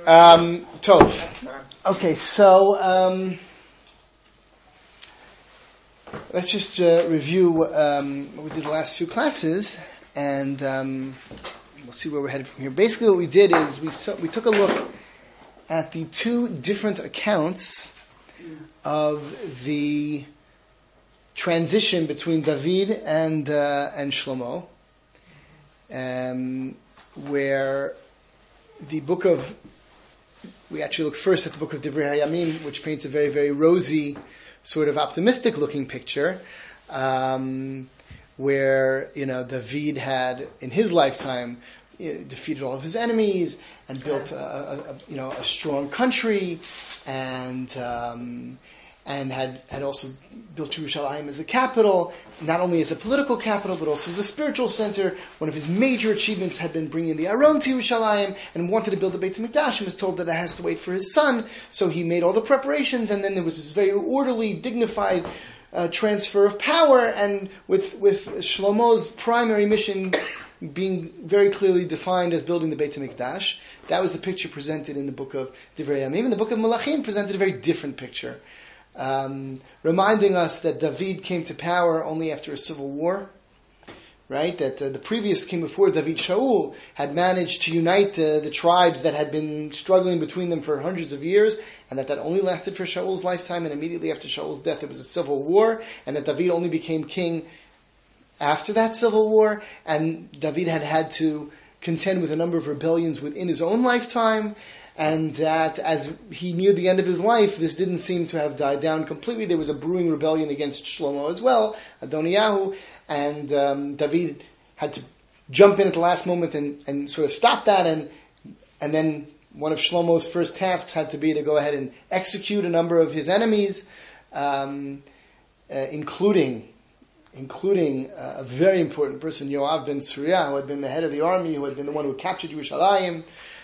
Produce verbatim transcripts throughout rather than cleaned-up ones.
Um, Tov. Okay, so um, let's just uh, review um, what we did the last few classes, and um, we'll see where we're headed from here. Basically, what we did is we saw, we took a look at the two different accounts of the transition between David and uh, and Shlomo, um, where the book of we actually look first at the book of Divrei Hayamim, which paints a very, very rosy, sort of optimistic-looking picture, um, where you know David had in his lifetime you know, defeated all of his enemies and built a, a, a you know a strong country, and um, and had had also built Yerushalayim as the capital, not only as a political capital, but also as a spiritual center. One of his major achievements had been bringing the Aron to Yerushalayim, and wanted to build the Beit HaMikdash, and was told that it has to wait for his son, so he made all the preparations, and then there was this very orderly, dignified uh, transfer of power, and with, with Shlomo's primary mission being very clearly defined as building the Beit HaMikdash. That was the picture presented in the book of Divrei Hayamim, and the book of Malachim presented a very different picture. Um, reminding us that David came to power only after a civil war, right? That uh, the previous king before David, Shaul, had managed to unite uh, the tribes that had been struggling between them for hundreds of years, and that that only lasted for Shaul's lifetime, and immediately after Shaul's death there was a civil war, and that David only became king after that civil war, and David had had to contend with a number of rebellions within his own lifetime, and that as he neared the end of his life, this didn't seem to have died down completely. There was a brewing rebellion against Shlomo as well, Adoniyahu, and um, David had to jump in at the last moment and, and sort of stop that, and and then one of Shlomo's first tasks had to be to go ahead and execute a number of his enemies, um, uh, including including uh, a very important person, Yoav ben Tzruya, who had been the head of the army, who had been the one who captured Yerushalayim.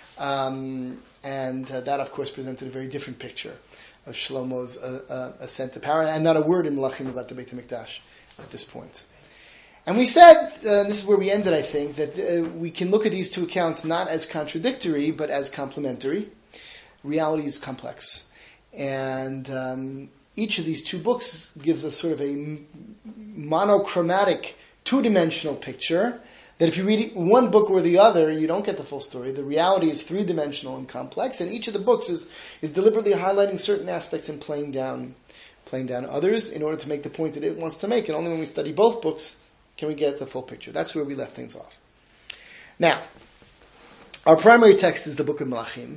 Um, And uh, that, of course, presented a very different picture of Shlomo's uh, uh, ascent to power, and not a word in Malachim about the Beit HaMikdash at this point. And we said, uh, this is where we ended, I think, that uh, we can look at these two accounts not as contradictory, but as complementary. Reality is complex. And um, each of these two books gives us sort of a monochromatic, two-dimensional picture, that if you read one book or the other, you don't get the full story. The reality is three-dimensional and complex, and each of the books is, is deliberately highlighting certain aspects and playing down playing down others in order to make the point that it wants to make. And only when we study both books can we get the full picture. That's where we left things off. Now, our primary text is the book of Malachim.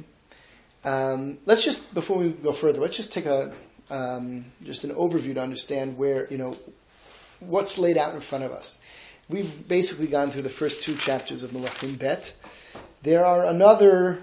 Um, let's just, before we go further, let's just take a um, just an overview to understand where, you know, what's laid out in front of us. We've basically gone through the first two chapters of Malachim Bet. There are another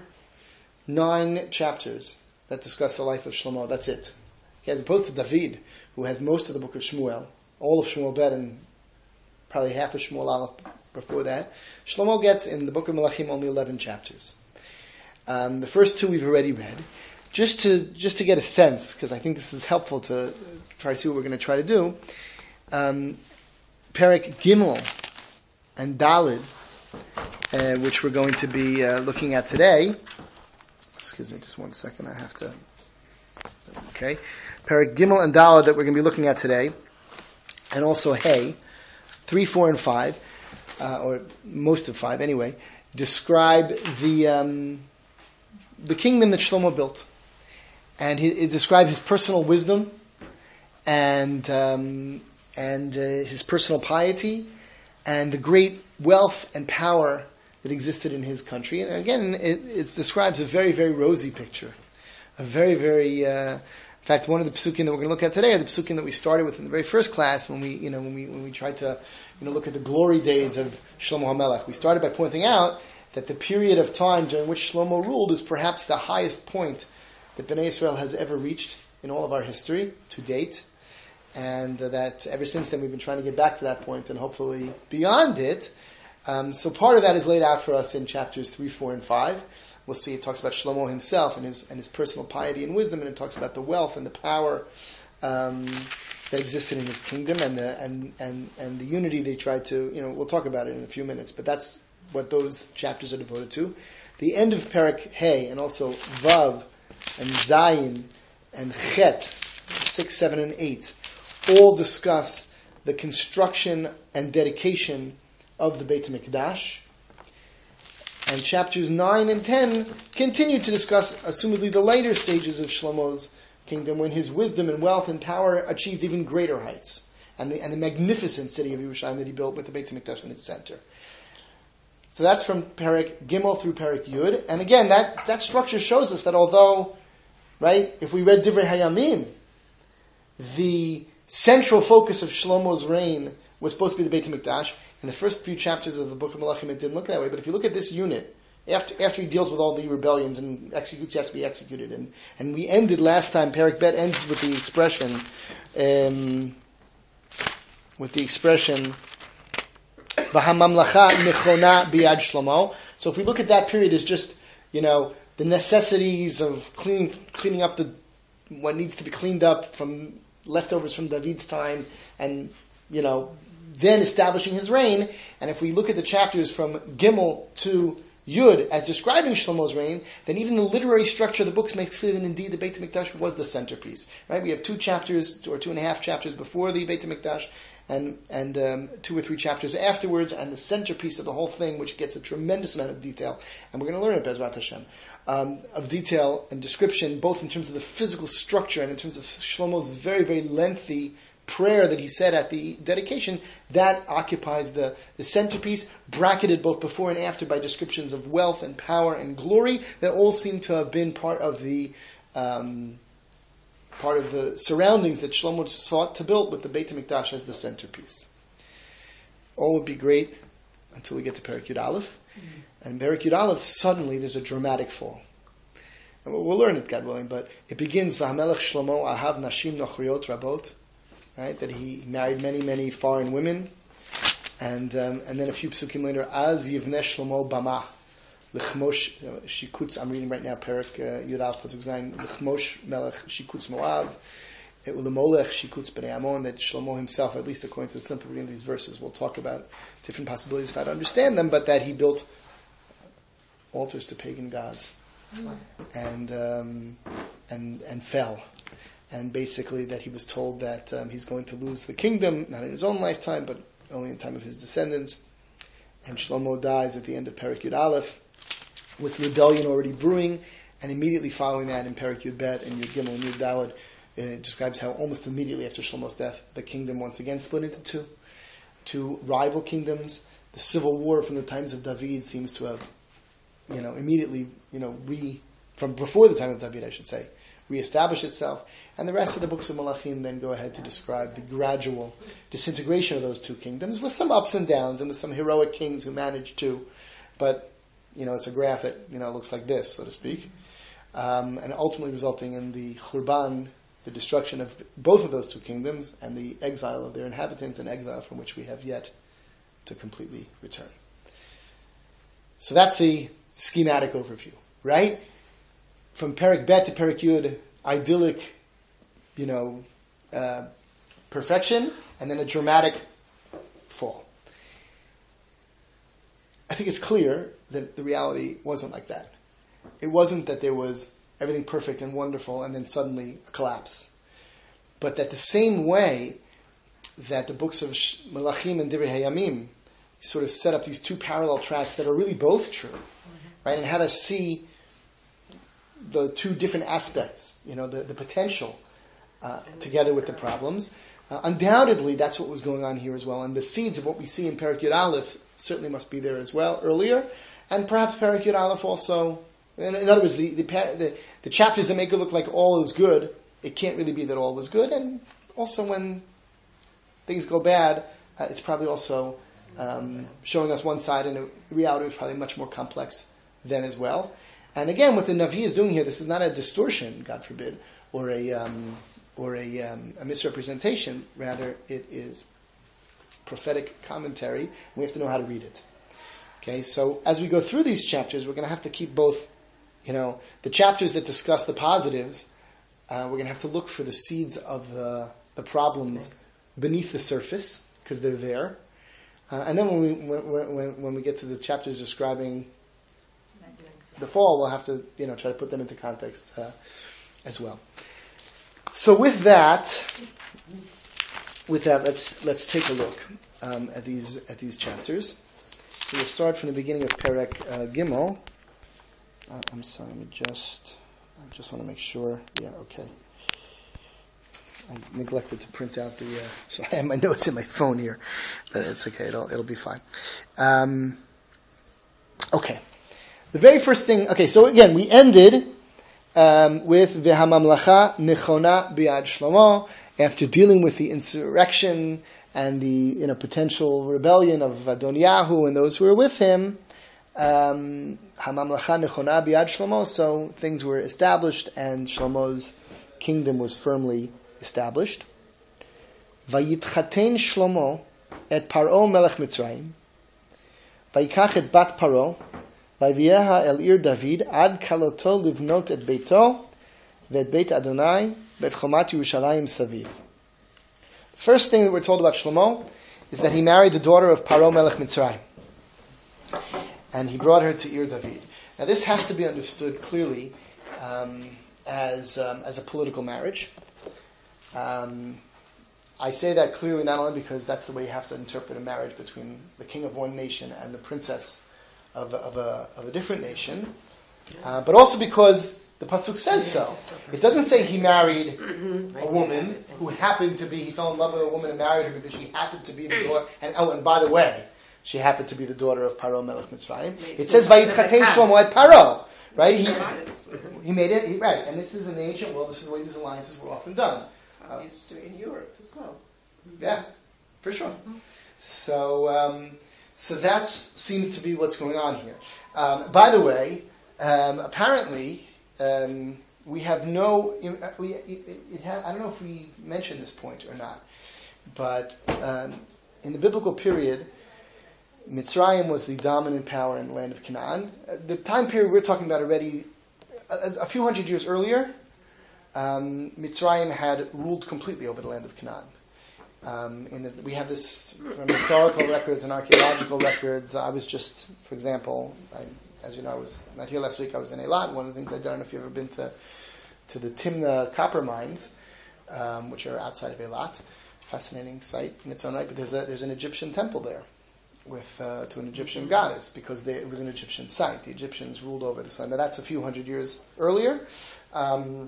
nine chapters that discuss the life of Shlomo. That's it. Okay, as opposed to David, who has most of the book of Shmuel, all of Shmuel Bet, and probably half of Shmuel Aleph before that. Shlomo gets in the book of Malachim only eleven chapters. Um, the first two we've already read. Just to just to get a sense, because I think this is helpful to try to see what we're going to try to do. Um, Perek Gimel and Dalid, uh, which we're going to be uh, looking at today. Excuse me, just one second. I have to. Okay, Perek Gimel and Dalid that we're going to be looking at today, and also Hey, three, four, and five, uh, or most of five anyway, describe the um, the kingdom that Shlomo built, and he, it describes his personal wisdom and. Um, and uh, his personal piety, and the great wealth and power that existed in his country. And again, it, it describes a very, very rosy picture. A very, very... Uh, in fact, one of the psukim that we're going to look at today are the psukim that we started with in the very first class when we, you know, when we when we tried to, you know, look at the glory days of Shlomo HaMelech. We started by pointing out that the period of time during which Shlomo ruled is perhaps the highest point that Bnei Israel has ever reached in all of our history to date. And uh, that ever since then we've been trying to get back to that point and hopefully beyond it. Um, so part of that is laid out for us in chapters three, four, and five. We'll see it talks about Shlomo himself and his and his personal piety and wisdom, and it talks about the wealth and the power um, that existed in his kingdom and the and, and, and the unity they tried to, you know, we'll talk about it in a few minutes, but that's what those chapters are devoted to. the end of Perek Hey, and also Vav, and Zayin, and Chet, six, seven, and eight, all discuss the construction and dedication of the Beit HaMikdash. And chapters nine and ten continue to discuss, assumedly, the later stages of Shlomo's kingdom, when his wisdom and wealth and power achieved even greater heights, and the, and the magnificent city of Yerushalayim that he built with the Beit HaMikdash in its center. So that's from Perek Gimel through Perek Yud. And again, that, that structure shows us that although, right, if we read Divrei Hayamim, the central focus of Shlomo's reign was supposed to be the Beit HaMikdash. In the first few chapters of the Book of Melachim, it didn't look that way. But if you look at this unit, after after he deals with all the rebellions and executes has to be executed, and, and we ended last time, Perek Bet ends with the expression, um, with the expression, V'hamamlacha nechona biyad Shlomo. So if we look at that period as just, you know, the necessities of cleaning cleaning up the what needs to be cleaned up from leftovers from David's time, and, you know, then establishing his reign. And if we look at the chapters from Gimel to Yud as describing Shlomo's reign, then even the literary structure of the books makes clear that indeed the Beit HaMikdash was the centerpiece. Right? We have two chapters, or two and a half chapters before the Beit HaMikdash, and and um, two or three chapters afterwards, and the centerpiece of the whole thing, which gets a tremendous amount of detail. And we're going to learn it, Bezrat Hashem, um, of detail and description, both in terms of the physical structure and in terms of Shlomo's very, very lengthy prayer that he said at the dedication. That occupies the, the centerpiece, bracketed both before and after by descriptions of wealth and power and glory that all seem to have been part of the um, part of the surroundings that Shlomo sought to build with the Beit HaMikdash as the centerpiece. All would be great until we get to Perek Yud Aleph. Mm-hmm. And Perek Yud Aleph, suddenly there's a dramatic fall. And we'll learn it, God willing, but it begins, V'hamelech Shlomo ahav nashim nochriot rabot, right? That he married many, many foreign women. And um, and then a few psukim later, Az yivneh Shlomo bama, l'chmosh shikutz, I'm reading right now, Perek Yud Aleph, pasuk zayin, l'chmosh melech shikutz Moav, u'lemolech shikutz b'nei Ammon, that Shlomo himself, at least according to the simple reading of these verses, we'll talk about different possibilities of how to understand them, but that he built altars to pagan gods. And um, and and fell. And basically that he was told that um, he's going to lose the kingdom, not in his own lifetime, but only in the time of his descendants. And Shlomo dies at the end of Perek Yud Aleph, with rebellion already brewing, and immediately following that in Perek Yud Bet and Yud Gimel and Yud Daled, it describes how almost immediately after Shlomo's death, the kingdom once again split into two, two rival kingdoms. The civil war from the times of David seems to have, you know, immediately, you know, re from before the time of David, I should say, reestablish itself. And the rest of the books of Malachim then go ahead to describe the gradual disintegration of those two kingdoms, with some ups and downs and with some heroic kings who managed to. But, you know, it's a graph that, you know, looks like this, so to speak. Um, and ultimately resulting in the Churban, the destruction of both of those two kingdoms, and the exile of their inhabitants, an exile from which we have yet to completely return. So that's the schematic overview, right? From Perek Bet to Perek Yud, idyllic, you know, uh, perfection, and then a dramatic fall. I think it's clear that the reality wasn't like that. It wasn't that there was everything perfect and wonderful and then suddenly a collapse. But that the same way that the books of Melachim and Divrei Hayamim sort of set up these two parallel tracks that are really both true, mm-hmm. right? And how to see the two different aspects, you know, the, the potential uh, together with the problems. Uh, undoubtedly, that's what was going on here as well. And the seeds of what we see in Perek Yud Aleph certainly must be there as well earlier. And perhaps Perek Yud Aleph also, in, in other words, the, the, the, the chapters that make it look like all is good, it can't really be that all was good. And also when things go bad, uh, it's probably also um, showing us one side, and the reality is probably much more complex then as well. And again, what the Navi is doing here, this is not a distortion, God forbid, or a um, or a, um, a misrepresentation. Rather, it is prophetic commentary, and we have to know how to read it. Okay, so as we go through these chapters, we're going to have to keep both, you know, the chapters that discuss the positives. Uh, we're going to have to look for the seeds of the the problems beneath the surface, because they're there. Uh, and then when we when, when when we get to the chapters describing the fall, we'll have to, you know, try to put them into context uh, as well. So with that, with that, let's let's take a look um, at these at these chapters. So we'll start from the beginning of Perek uh, Gimel. Uh, I'm sorry, let me just I just want to make sure. Yeah, okay. I neglected to print out the. Uh, so I have my notes in my phone here, but it's okay. It'll it'll be fine. Um, okay, the very first thing. Okay, so again, we ended um, with V'hamamlacha nechona biad Shlomo after dealing with the insurrection and the you know potential rebellion of Adoniyahu and those who were with him. Um, Hamamlacha nechona biad Shlomo. So things were established, and Shlomo's kingdom was firmly established. Vayitchaten Shlomo et Paro melech Mitzrayim. Vayikach et bat Paro. Vayvieha el ir David ad kaloto livnot et beito ve'et beit Adonai ve'et chomat Yerushalayim saviv. First thing that we're told about Shlomo is that he married the daughter of Paro melech Mitzrayim, and he brought her to Ir David. Now this has to be understood clearly um, as um, as a political marriage. Um, I say that clearly not only because that's the way you have to interpret a marriage between the king of one nation and the princess of a, of a, of a different nation, uh, but also because the pasuk says so. It doesn't say he married a woman who happened to be, he fell in love with a woman and married her because she happened to be the daughter, and oh, and by the way, she happened to be the daughter of Paro melech Mitzrayim. It says Vayitchaten Shlomo et Paro, right? He, he made it, he, right, and this is in the ancient world, this is the way these alliances were often done. Uh, used to in Europe as well. Yeah, for sure. Mm-hmm. So, um, so that seems to be what's going on here. Um, by the way, um, apparently um, we have no. We, it, it ha- I don't know if we mentioned this point or not, but um, in the biblical period, Mitzrayim was the dominant power in the land of Canaan. Uh, the time period we're talking about already, a, a few hundred years earlier. Um, Mitzrayim had ruled completely over the land of Canaan. Um, in the, we have this from historical records and archaeological records. I was just, for example, I, as you know, I was not here last week. I was in Eilat. One of the things I did, I don't know if you've ever been to to the Timna copper mines, um, which are outside of Eilat. Fascinating site in its own right. But there's a, there's an Egyptian temple there with uh, to an Egyptian goddess because they, it was an Egyptian site. The Egyptians ruled over the site. Now that's a few hundred years earlier. Um,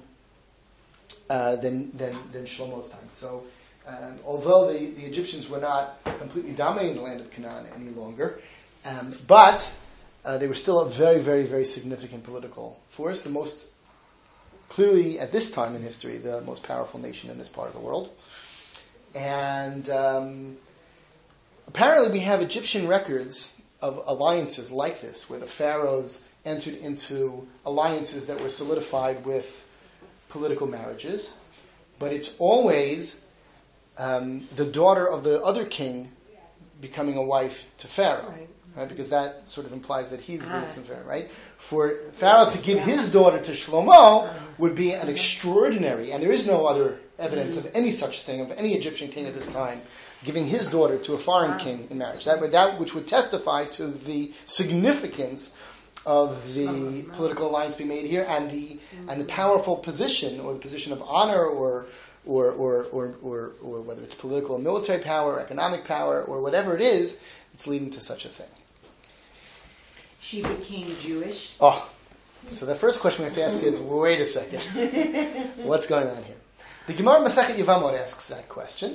Uh, than, than than Shlomo's time. So, um, although the, the Egyptians were not completely dominating the land of Canaan any longer, um, but uh, they were still a very, very, very significant political force. The most clearly at this time in history, the most powerful nation in this part of the world. And um, apparently, we have Egyptian records of alliances like this, where the pharaohs entered into alliances that were solidified with political marriages, but it's always um, the daughter of the other king becoming a wife to Pharaoh, right? right? Because that sort of implies that he's the innocent Pharaoh, right? For Pharaoh to give his daughter to Shlomo would be an extraordinary, and there is no other evidence of any such thing, of any Egyptian king at this time, giving his daughter to a foreign king in marriage. That would, that which would testify to the significance of the political alliance being made here, and the and the powerful position, or the position of honor, or or or or, or, or whether it's political and military power, or economic power, or whatever it is, it's leading to such a thing. She became Jewish. Oh, so the first question we have to ask is: wait a second, what's going on here? The Gemara Masechet Yevamot asks that question,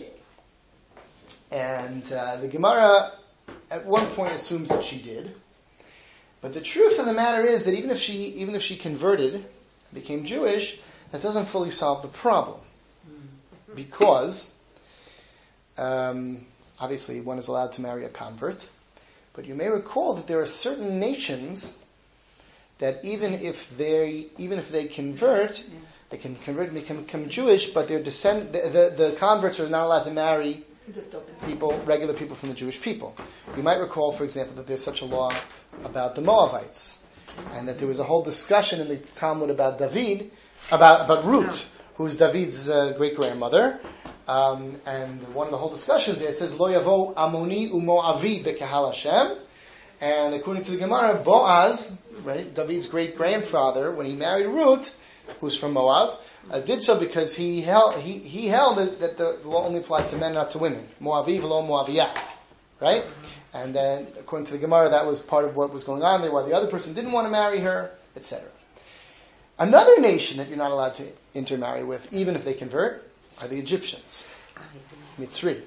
and uh, the Gemara at one point assumes that she did. But the truth of the matter is that even if she even if she converted, became Jewish, that doesn't fully solve the problem. Because, um, obviously, one is allowed to marry a convert. But you may recall that there are certain nations that even if they even if they convert, they can convert and become, become Jewish, but their descend the, the, the converts are not allowed to marry people, regular people from the Jewish people. You might recall, for example, that there's such a law about the Moavites, and that there was a whole discussion in the Talmud about David, about about Ruth, who's David's uh, great grandmother, um, and one of the whole discussions there, it says Lo Yavo Amoni Umoavi Bekehal Hashem, And according to the Gemara, Boaz, right, David's great grandfather, when he married Ruth, who's from Moab, uh, did so because he held he, he held that, that the, the law only applied to men, not to women. Moavi v'lo Moaviyah, right? And then, according to the Gemara, that was part of what was going on there, why the other person didn't want to marry her, et cetera. Another nation that you're not allowed to intermarry with, even if they convert, are the Egyptians, Mitzri.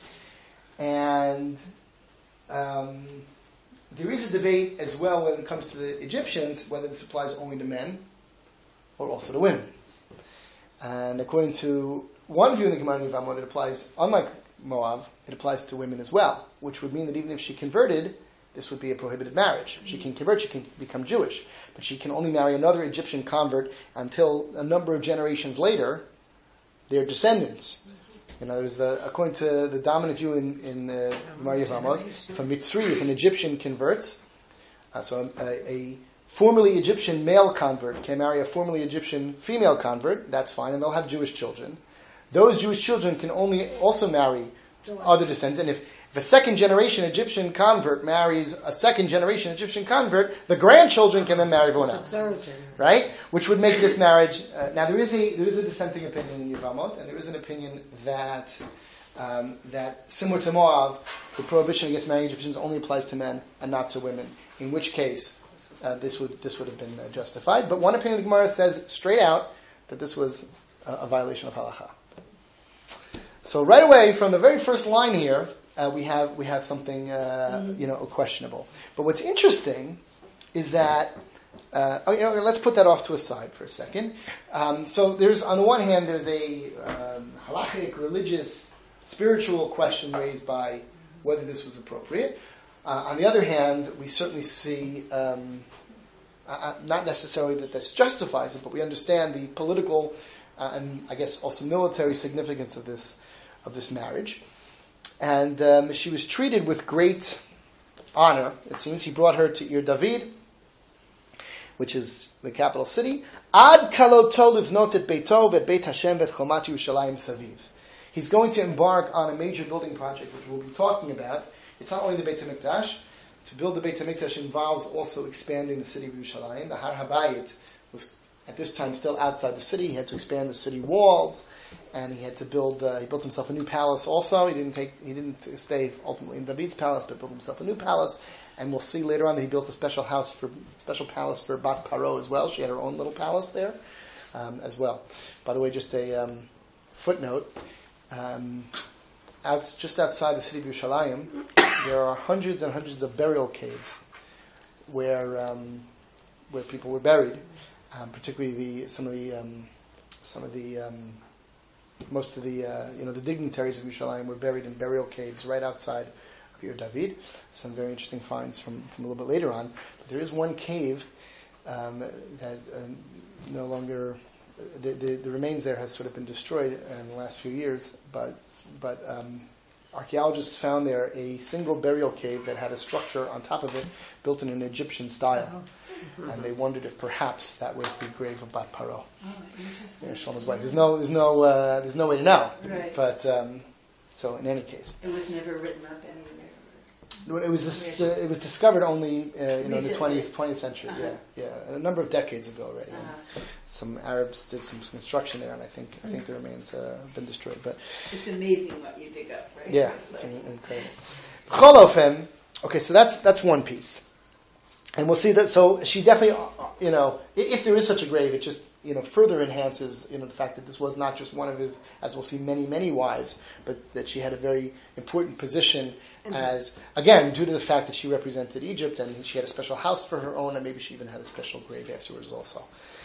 And um, there is a debate as well when it comes to the Egyptians, whether this applies only to men or also to women. And according to one view in the Gemara in Yevamot, it applies, unlike Moab, it applies to women as well, which would mean that even if she converted, this would be a prohibited marriage. She can convert, she can become Jewish, but she can only marry another Egyptian convert until a number of generations later, their descendants. In other words, the, according to the dominant view in, in uh, Gemara Yevamot, if a Mitzri, if an Egyptian converts, uh, so a, a formerly Egyptian male convert can marry a formerly Egyptian female convert, that's fine, and they'll have Jewish children. Those Jewish children can only also marry other descendants, and if, if a second generation Egyptian convert marries a second generation Egyptian convert, the grandchildren can then marry everyone else, right? Which would make this marriage. Uh, now there is a there is a dissenting opinion in Yevamot, and there is an opinion that um, that similar to Moab, the prohibition against marrying Egyptians only applies to men and not to women. In which case, uh, this would this would have been uh, justified. But one opinion of the Gemara says straight out that this was a, a violation of halacha. So right away, from the very first line here, uh, we have we have something uh, mm-hmm. you know questionable. But what's interesting is that uh, oh, you know, let's put that off to a side for a second. Um, so there's on the one hand there's a um, halachic, religious, spiritual question raised by whether this was appropriate. Uh, on the other hand, we certainly see um, uh, not necessarily that this justifies it, but we understand the political uh, and I guess also military significance of this. of this marriage. And um, she was treated with great honor, it seems. He brought her to Ir David, which is the capital city. Ad kaloto livnot et beito vet beit Hashem vet chomat Yerushalayim saviv. He's going to embark on a major building project, which we'll be talking about. It's not only the Beit HaMikdash. To build the Beit HaMikdash involves also expanding the city of Yerushalayim. The Har HaBayit was at this time still outside the city. He had to expand the city walls. And he had to build. Uh, he built himself a new palace. Also, he didn't take. He didn't stay ultimately in David's palace, but built himself a new palace. And we'll see later on that he built a special house for special palace for Bat Paro as well. She had her own little palace there um, as well. By the way, just a um, footnote. Um, out, just outside the city of Yerushalayim, there are hundreds and hundreds of burial caves where um, where people were buried. Um, particularly the some of the um, some of the um, Most of the, uh, you know, the dignitaries of Yerushalayim were buried in burial caves right outside of Ir David. Some very interesting finds from, from a little bit later on. But there is one cave um, that uh, no longer, the, the, the remains there has sort of been destroyed in the last few years. But but um, archaeologists found there a single burial cave that had a structure on top of it built in an Egyptian style. Uh-huh. And they wondered if perhaps that was the grave of Bat Paro. Oh, interesting. Yeah, Shlomo's wife. There's no, there's no, uh, there's no way to know. Right. But um, so in any case, it was never written up anywhere. It was dis- uh, it was discovered only uh, you know in the twentieth twentieth century. Uh-huh. Yeah, yeah, a number of decades ago already. Uh-huh. Some Arabs did some construction there, and I think I think the remains uh, have been destroyed. But it's amazing what you dig up, right? Yeah, it's like, incredible. Cholofen. Okay, so that's that's one piece. And we'll see that. So she definitely, you know, if there is such a grave, it just, you know, further enhances, you know, the fact that this was not just one of his, as we'll see, many, many wives, but that she had a very important position as, again, due to the fact that she represented Egypt and she had a special house for her own, and maybe she even had a special grave afterwards also.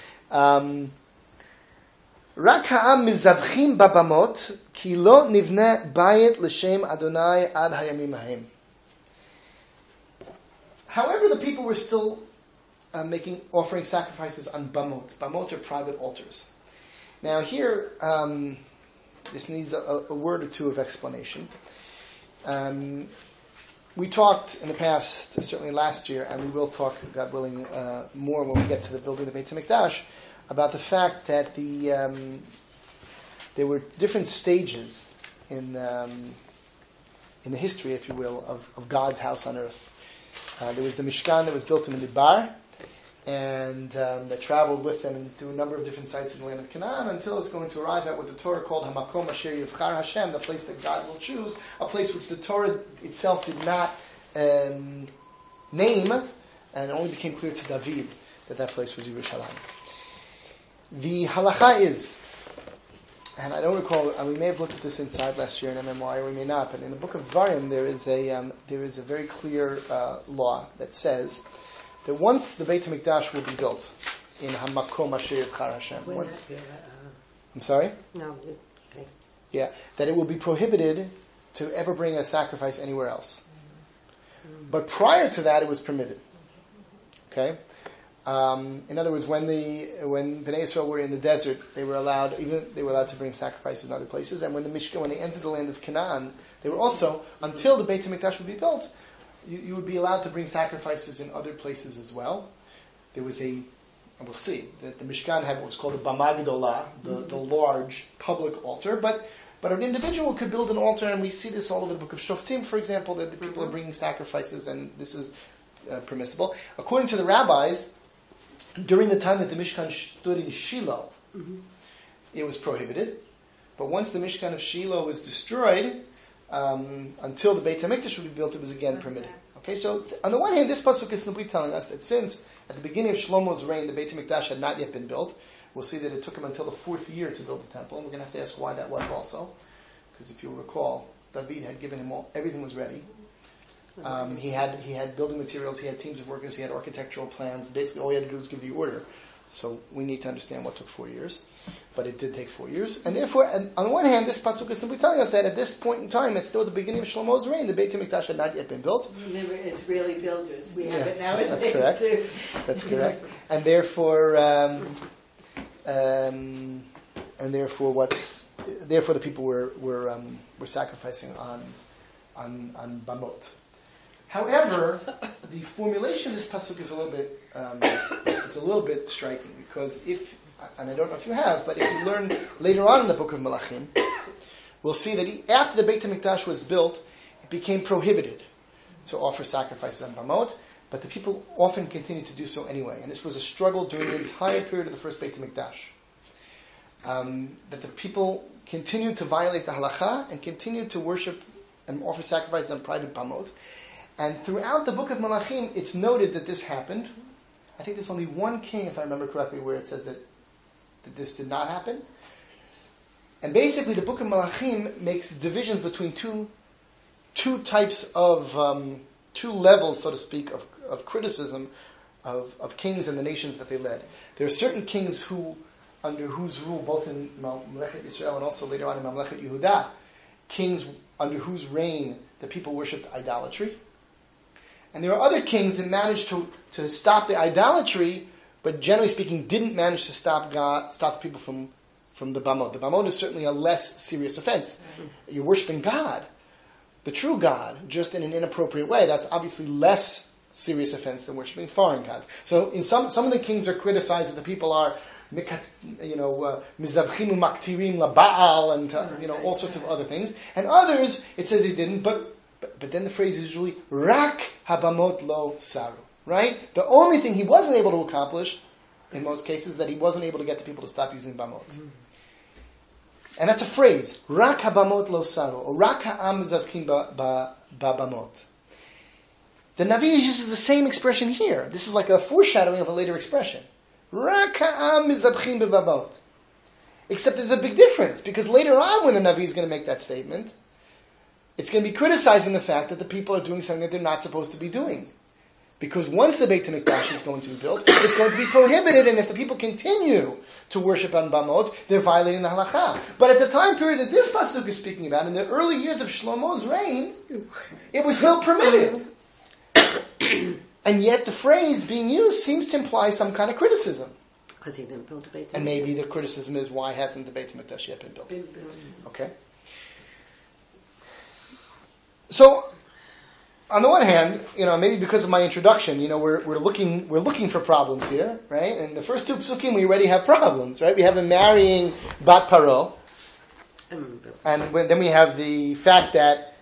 Rak ha'am mizabchim babamot ki lo nivne bayit l'shem Adonai ad hayamim haim. However, the people were still uh, making offering sacrifices on bamot. Bamot are private altars. Now here, um, this needs a, a word or two of explanation. Um, we talked in the past, certainly last year, and we will talk, God willing, uh, more when we get to the building of the Beit HaMikdash, about the fact that the um, there were different stages in um, in the history, if you will, of, of God's house on earth. Uh, there was the Mishkan that was built in the Midbar, and um, that traveled with them through a number of different sites in the land of Canaan until it's going to arrive at what the Torah called Hamakom Asher Yivchar Hashem, the place that God will choose, a place which the Torah itself did not um, name, and it only became clear to David that that place was Yerushalayim. The halacha is, and I don't recall, uh, we may have looked at this inside last year in M M Y, or we may not, but in the book of Dvarim there is a um, there is a very clear uh, law that says that once the Beit HaMikdash will be built in Hamakom Asher Yivchar Hashem, once, I'm sorry? No, okay. Yeah, that it will be prohibited to ever bring a sacrifice anywhere else. Mm. But prior to that, it was permitted. Okay? Um, in other words, when the when Bnei Israel were in the desert, they were allowed even they were allowed to bring sacrifices in other places. And when the Mishkan, when they entered the land of Canaan, they were also, until the Beit HaMikdash would be built, you, you would be allowed to bring sacrifices in other places as well. There was a, and we'll see that the Mishkan had what was called the Bama Gedolah, the, the large public altar, but but an individual could build an altar, and we see this all over the book of Shoftim, for example, that the people are bringing sacrifices, and this is uh, permissible. According to the rabbis, during the time that the Mishkan stood in Shiloh, mm-hmm. it was prohibited. But once the Mishkan of Shiloh was destroyed, um, until the Beit HaMikdash would be built, it was again permitted. Okay, so th- on the one hand, this pasuk is simply telling us that since at the beginning of Shlomo's reign, the Beit HaMikdash had not yet been built, we'll see that it took him until the fourth year to build the temple. And we're going to have to ask why that was also. Because if you'll recall, David had given him all, everything was ready. Um, he had he had building materials, he had teams of workers, he had architectural plans. Basically, all he had to do was give the order. So we need to understand what took four years. But it did take four years. And therefore, and on the one hand, this pasuk is simply telling us that at this point in time, it's still at the beginning of Shlomo's reign, the Beit HaMikdash had not yet been built. Remember, Israeli builders. We have yeah, it nowadays. That's correct. Too. That's correct. And therefore, um, um, and therefore, what's therefore the people were were um, were sacrificing on on on Bamot. However, the formulation of this pasuk is a little bit um, is a little bit striking, because if, and I don't know if you have, but if you learn later on in the book of Melachim, we'll see that he, after the Beit HaMikdash was built, it became prohibited to offer sacrifices on Bamot, but the people often continued to do so anyway, and this was a struggle during the entire period of the first Beit HaMikdash. Um, that the people continued to violate the halacha and continued to worship and offer sacrifices on private Bamot. And throughout the book of Melachim, it's noted that this happened. I think there's only one king, if I remember correctly, where it says that, that this did not happen. And basically, the book of Melachim makes divisions between two two types of, um, two levels, so to speak, of, of criticism of, of kings and the nations that they led. There are certain kings who, under whose rule, both in Mamlechet Yisrael and also later on in Mamlechet Yehuda, kings under whose reign the people worshipped idolatry. And there are other kings that managed to, to stop the idolatry, but generally speaking, didn't manage to stop God, stop the people from, from the Bamot. The Bamot is certainly a less serious offense. You're worshiping God, the true God, just in an inappropriate way. That's obviously less serious offense than worshiping foreign gods. So, in some some of the kings are criticized that the people are, you know, mizabchim umaktirim laBaal, and uh, you know all sorts of other things. And others, it says they didn't, but. But, but then the phrase is usually rak habamot lo saru, right? The only thing he wasn't able to accomplish, in most cases, is that he wasn't able to get the people to stop using bamot. Mm. And that's a phrase, rak habamot lo saru, or rak ha'am zavchim ba bamot. The Navi uses the same expression here. This is like a foreshadowing of a later expression. Rak ha'am zavchim ba bamot. Except there's a big difference, because later on when the Navi is going to make that statement, it's going to be criticizing the fact that the people are doing something that they're not supposed to be doing. Because once the Beit HaMikdash is going to be built, it's going to be prohibited, and if the people continue to worship on Bamot, they're violating the halacha. But at the time period that this pasuk is speaking about, in the early years of Shlomo's reign, it was still permitted. And yet the phrase being used seems to imply some kind of criticism. Because he didn't build the Beit HaMikdash. And maybe the criticism is, why hasn't the Beit HaMikdash yet been built? Okay? So, on the one hand, you know, maybe because of my introduction, you know, we're we're looking we're looking for problems here, right? And the first two psukim, we already have problems, right? We have him marrying Bat Paro, and when, then we have the fact that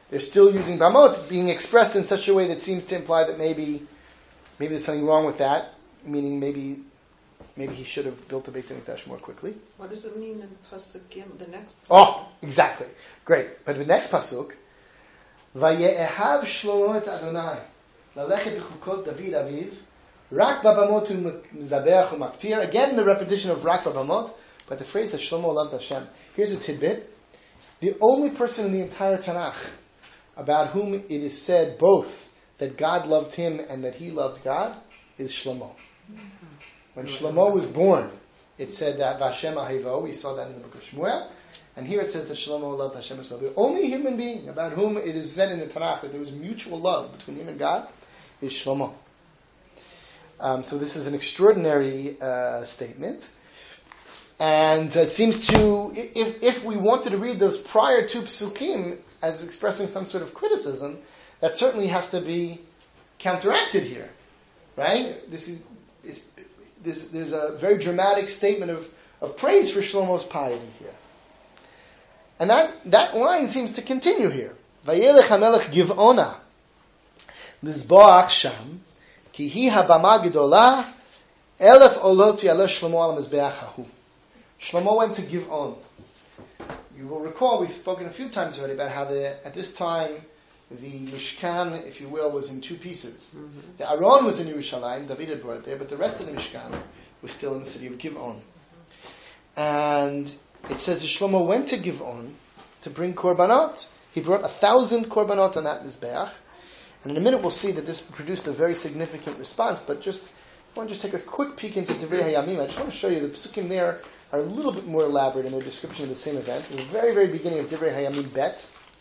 they're still using bamot, being expressed in such a way that seems to imply that maybe maybe there's something wrong with that, meaning maybe maybe he should have built the Beit HaMikdash more quickly. What does it mean in Pasuk Gim, the next pasuk? Oh, exactly. Great. But the next pasuk, Vaye'ehav Shlomo et Adonai, lalechet b'chukot David aviv, rak babamot u'mzabeach u'maktir. Again, the repetition of rak babamot, but the phrase that Shlomo loved Hashem. Here's a tidbit. The only person in the entire Tanakh about whom it is said both that God loved him and that he loved God is Shlomo. When Shlomo was born, it said that Vashem Ahivo, we saw that in the book of Shmuel, and here it says that Shlomo loved Hashem as well. The only human being about whom it is said in the Tanakh that there was mutual love between him and God is Shlomo. Um, so this is an extraordinary uh, statement. And it seems to, if if we wanted to read those prior two psukim as expressing some sort of criticism, that certainly has to be counteracted here, right? This is it's, this, there's a very dramatic statement of, of praise for Shlomo's piety here, and that that line seems to continue here. Vayelech hamelech giv'ona lizboach sham ki hi habama gedola elef olot yaleh Shlomo al mizbeach hahu. Shlomo went to Giv'on. You will recall, we've spoken a few times already about how the, at this time the Mishkan, if you will, was in two pieces. Mm-hmm. The Aron was in Yerushalayim, David had brought it there, but the rest of the Mishkan was still in the city of Giv'on. And it says that Shlomo went to Giv'on to bring korbanot. He brought a thousand korbanot on that Mizbeach. And in a minute we'll see that this produced a very significant response, but just, I want to just take a quick peek into Divrei Hayamim. I just want to show you the psukim there are a little bit more elaborate in their description of the same event. In the very, very beginning of Divrei Hayamim Bet,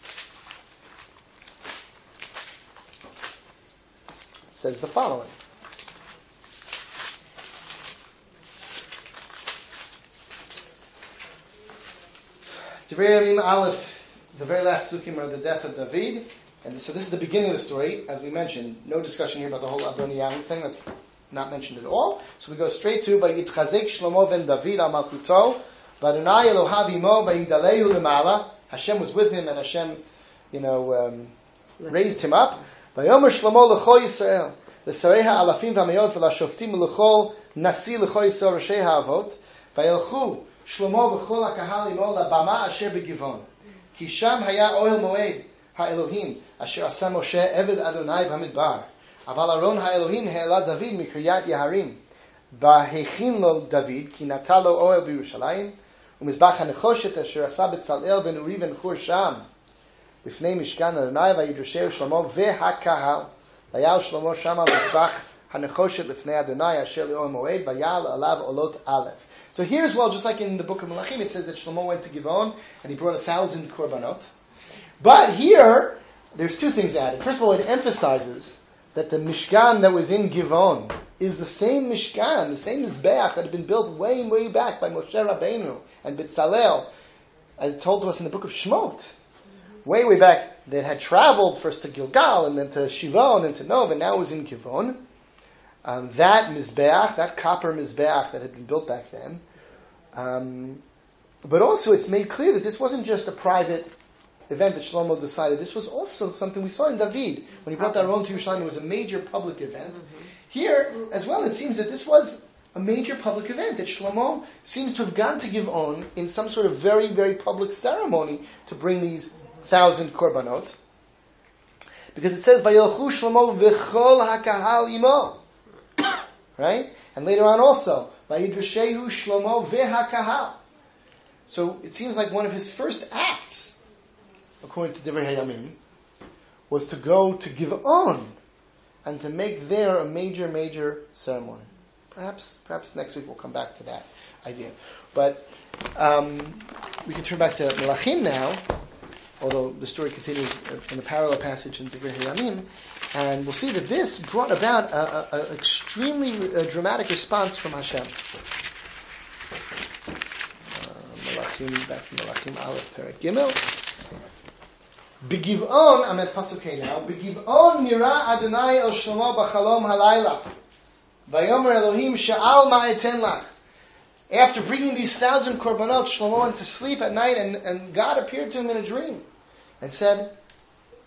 it says the following. Divrei Hayamim Aleph, the very last psukim are the death of David. And so this is the beginning of the story. As we mentioned, no discussion here about the whole Adoniyahu thing. That's not mentioned at all. So we go straight to Vayitchazek Shlomo ben David al Malchuto, V'Adonai Elohav imo v'yidalehu lemala. Hashem was with him, and Hashem, you know, um, raised him up. Vayomer Shlomo l'chol Yisrael, l'sarei ha'alafim v'amayot v'lashoftim l'chol nasi l'chol Yisrael r'shei ha'avot, vayelchu Shlomo v'chol ha'kahal imo labama asher begivon. Ki sham haya ohel moed ha'elohim asher asa Moshe eved Adonai b'midbar. Aval Aron ha'Elohim ha'ela David mikriyat Yaharim. V'hechin lo David, ki nata lo oel b'Yerushalayim, u'mizbach ha'nechoshet asher asa b'Tzalel ben Uri ben Chur sham. B'fnei Mishkan Adonai v'yidresheu Shlomo v'ha'kahal. V'yal Shlomo sham al mizbach ha'nechoshet l'fnei Adonai asher le'oel moed, v'yal alav olot aleph. So here as well, just like in the book of Melachim, it says that Shlomo went to Givon and he brought a thousand korbanot. But here, there's two things added. First of all, it emphasizes that the Mishkan that was in Givon is the same Mishkan, the same Mizbeach that had been built way, way back by Moshe Rabbeinu and B'Tzalel, as told to us in the book of Shemot. Way, way back, that had traveled first to Gilgal and then to Shivon and to Nov, and now it was in Givon. Um, that Mizbeach, that copper Mizbeach that had been built back then. Um, but also it's made clear that this wasn't just a private event that Shlomo decided. This was also something we saw in David. When he brought that Aron to Yerushalayim, it was a major public event. Mm-hmm. Here, as well, it seems that this was a major public event, that Shlomo seems to have gone to give on in some sort of very, very public ceremony to bring these thousand korbanot. Because it says, Vayelchu Shlomo v'chol ha'kahal imo. Right? And later on also, Vayidreshehu Shlomo v'ha'kahal. So it seems like one of his first acts, according to Divrei Hayamim, was to go to Giv'on and to make there a major, major ceremony. Perhaps, perhaps next week we'll come back to that idea. But um, we can turn back to Melachim now, although the story continues in a parallel passage in Divrei Hayamim, and we'll see that this brought about an extremely uh, dramatic response from Hashem. Uh, Melachim, back from Melachim Aleph, Perek Gimel. Begiv'on, I'm at Pasuk now. Begiv'on nira Adonai el Shlomo b'chalom halayla. Vayomer Elohim sha'al ma'eten lach. After bringing these thousand korbanot, Shlomo went to sleep at night, and, and God appeared to him in a dream and said,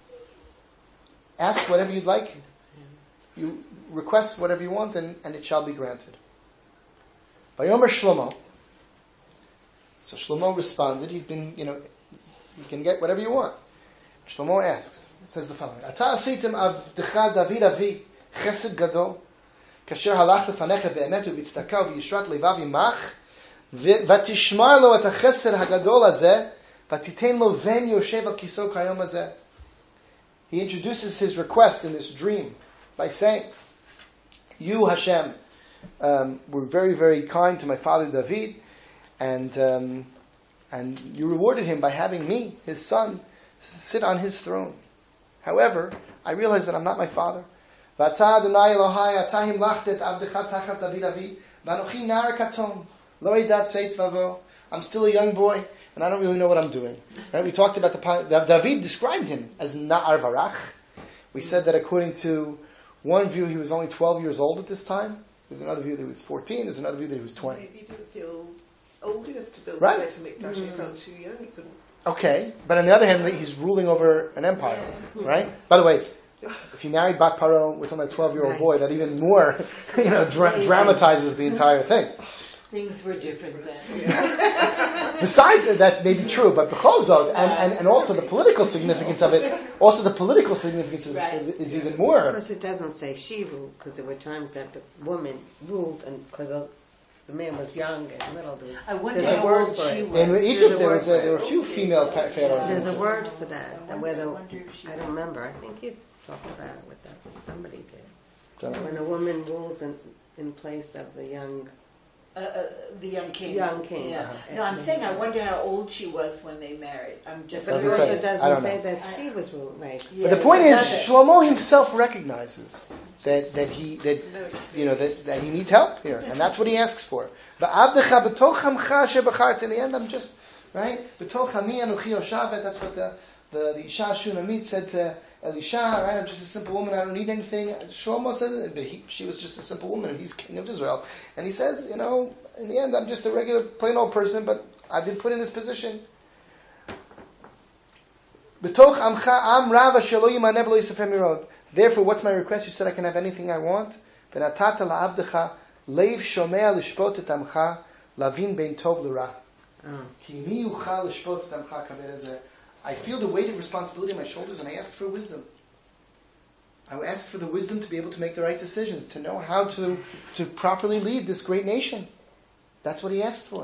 ask whatever you'd like. You request whatever you want, and, and it shall be granted. Vayomer Shlomo. So Shlomo responded. He's been, you know, you can get whatever you want. Shlomo asks, says the following: Ata asitim avdecha David avi chesed gadol, kasher halach lefanecha be'emet u'v'tzedakah u'v'yishrat levav imach, v'tishmar lo et hachesed hagadol hazeh, v'titein lo ven yoshev al kiso kayom hazeh. He introduces his request in this dream by saying, "You, Hashem, um, were very, very kind to my father David, and um, and you rewarded him by having me, his son, sit on his throne. However, I realize that I'm not my father. I'm still a young boy, and I don't really know what I'm doing." Right? We talked about the David described him as Na'ar Varach. We said that according to one view, he was only twelve years old at this time. There's another view that he was fourteen. There's another view that he was twenty. Maybe he didn't feel old enough to build Right. a Beit HaMikdash. He felt too young. He couldn't. Okay, but on the other hand, he's ruling over an empire, right? By the way, if you married Bat Paro with a twelve-year-old Right. boy, that even more, you know, dra- dramatizes the entire thing. Things were different then. Besides that, that may be true, but because of, and, and, and also the political significance of it, also the political significance of Right. it is even more. Because it doesn't say she ruled, because there were times that the woman ruled, and because the man was young and little. There was, I wonder there's a how word old for she it. was. In There's Egypt, a there word was for a, it. there were a few female pa- pharaohs. There's a in word for that. That whether I wonder if she I was- don't remember. I think you talked about it with that. Somebody did. Egypt. When a woman rules in, in place of the young. Uh, uh, the young king. Young king. Yeah. Uh-huh. No, I'm saying I wonder how old she was when they married. I'm just. But it Doesn't also say. I doesn't don't say know. that she was ruling, right? Yeah, But the point it is, doesn't. Shlomo himself recognizes that, that he that you know that, that he needs help here, and that's what he asks for. V'abdecha b'toch hamcha shebacharta. In the end, I'm just right. B'toch hami anuchi yoshavet. That's what the the, the Isha Shunamit said to Elisha. Right, I'm just a simple woman. I don't need anything. Shlomo said but he, she was just a simple woman, and he's king of Israel. And he says, you know, in the end, I'm just a regular, plain old person, but I've been put in this position. B'toch amcha am rava shelo yimaneh v'lo yisafeh mirod. Therefore, what's my request? You said I can have anything I want. V'natata la'abdecha leiv shomea lishpot et amcha lavin bein tov l'ra. Ki mi yuchal lishpot et amcha kaver hazeh. I feel the weight of responsibility on my shoulders, and I ask for wisdom. I ask for the wisdom to be able to make the right decisions, to know how to, to properly lead this great nation. That's what he asked for.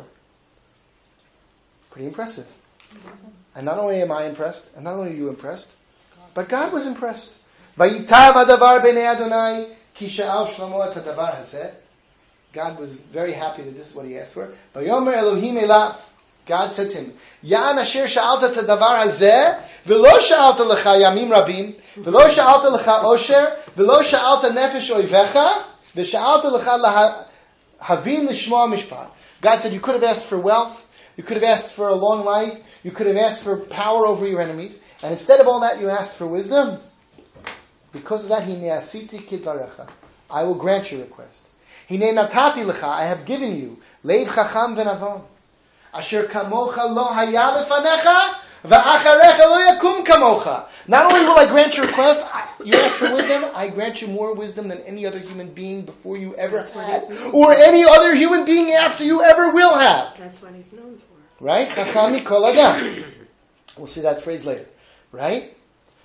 Pretty impressive. And not only am I impressed, and not only are you impressed, but God was impressed. Vayitav hadavar b'nei Adonai ki sha'al Shlomo et hadavar hazeh. God was very happy that this is what he asked for. Vayomer Elohim elav. God said to him, Ya'an asher sha'alta et hadavar hazeh, v'lo sha'alta lecha yamim rabim, v'lo sha'alta lecha osher, v'lo sha'alta nefesh oivecha, v'sha'alta lecha lahavin l'shmoa mishpat. God said, you could have asked for wealth, you could have asked for a long life, you could have asked for power over your enemies, and instead of all that, you asked for wisdom. Because of that, Hinei asiti kidvarecha. I will grant your request. Hinei natati lecha, I have given you leiv chacham v'navon. Asher kamocha lo haya lefanecha, v'acharecha lo yakum kamocha. Not only will I grant your request, I, you ask for wisdom, I grant you more wisdom than any other human being before you ever That's what had, he's known or any other human being after you ever will have. That's what he's known for. Right? Chacham mikol adam. We'll see that phrase later. Right?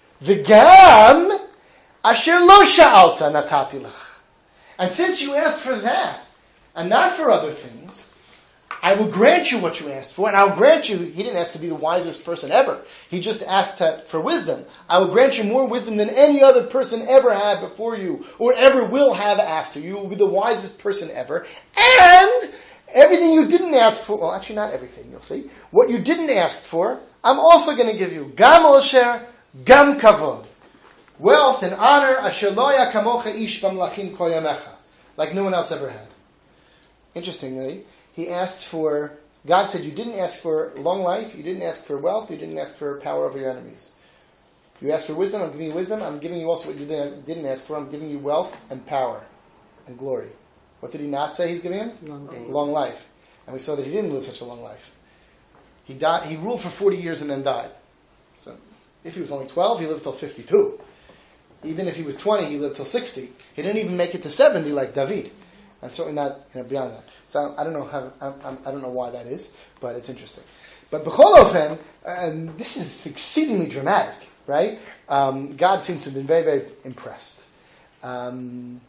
V'gam asher lo sha'alta natati lach. And since you asked for that, and not for other things, I will grant you what you asked for, and I'll grant you, he didn't ask to be the wisest person ever. He just asked to, for wisdom. I will grant you more wisdom than any other person ever had before you, or ever will have after you. You will be the wisest person ever. And everything you didn't ask for, well, actually not everything, you'll see. What you didn't ask for, I'm also going to give you. Gam osher, gam kavod. Wealth and honor, asher lo ya kamocha ish b'mlachim kol yamecha. Like no one else ever had. Interestingly, he asked for, God said, you didn't ask for long life, you didn't ask for wealth, you didn't ask for power over your enemies. You asked for wisdom, I'm giving you wisdom, I'm giving you also what you didn't ask for, I'm giving you wealth and power and glory. What did he not say he's giving him? Long days. Long life. And we saw that he didn't live such a long life. He died. He ruled for forty years and then died. So, if he was only twelve, he lived till fifty-two. even if he was twenty, he lived till sixty. He didn't even make it to seventy like David, and certainly not you know, beyond that. So I don't know how I, I don't know why that is, but it's interesting. But b'chol ofen, and this is exceedingly dramatic, right? Um, God seems to have been very, very impressed, um,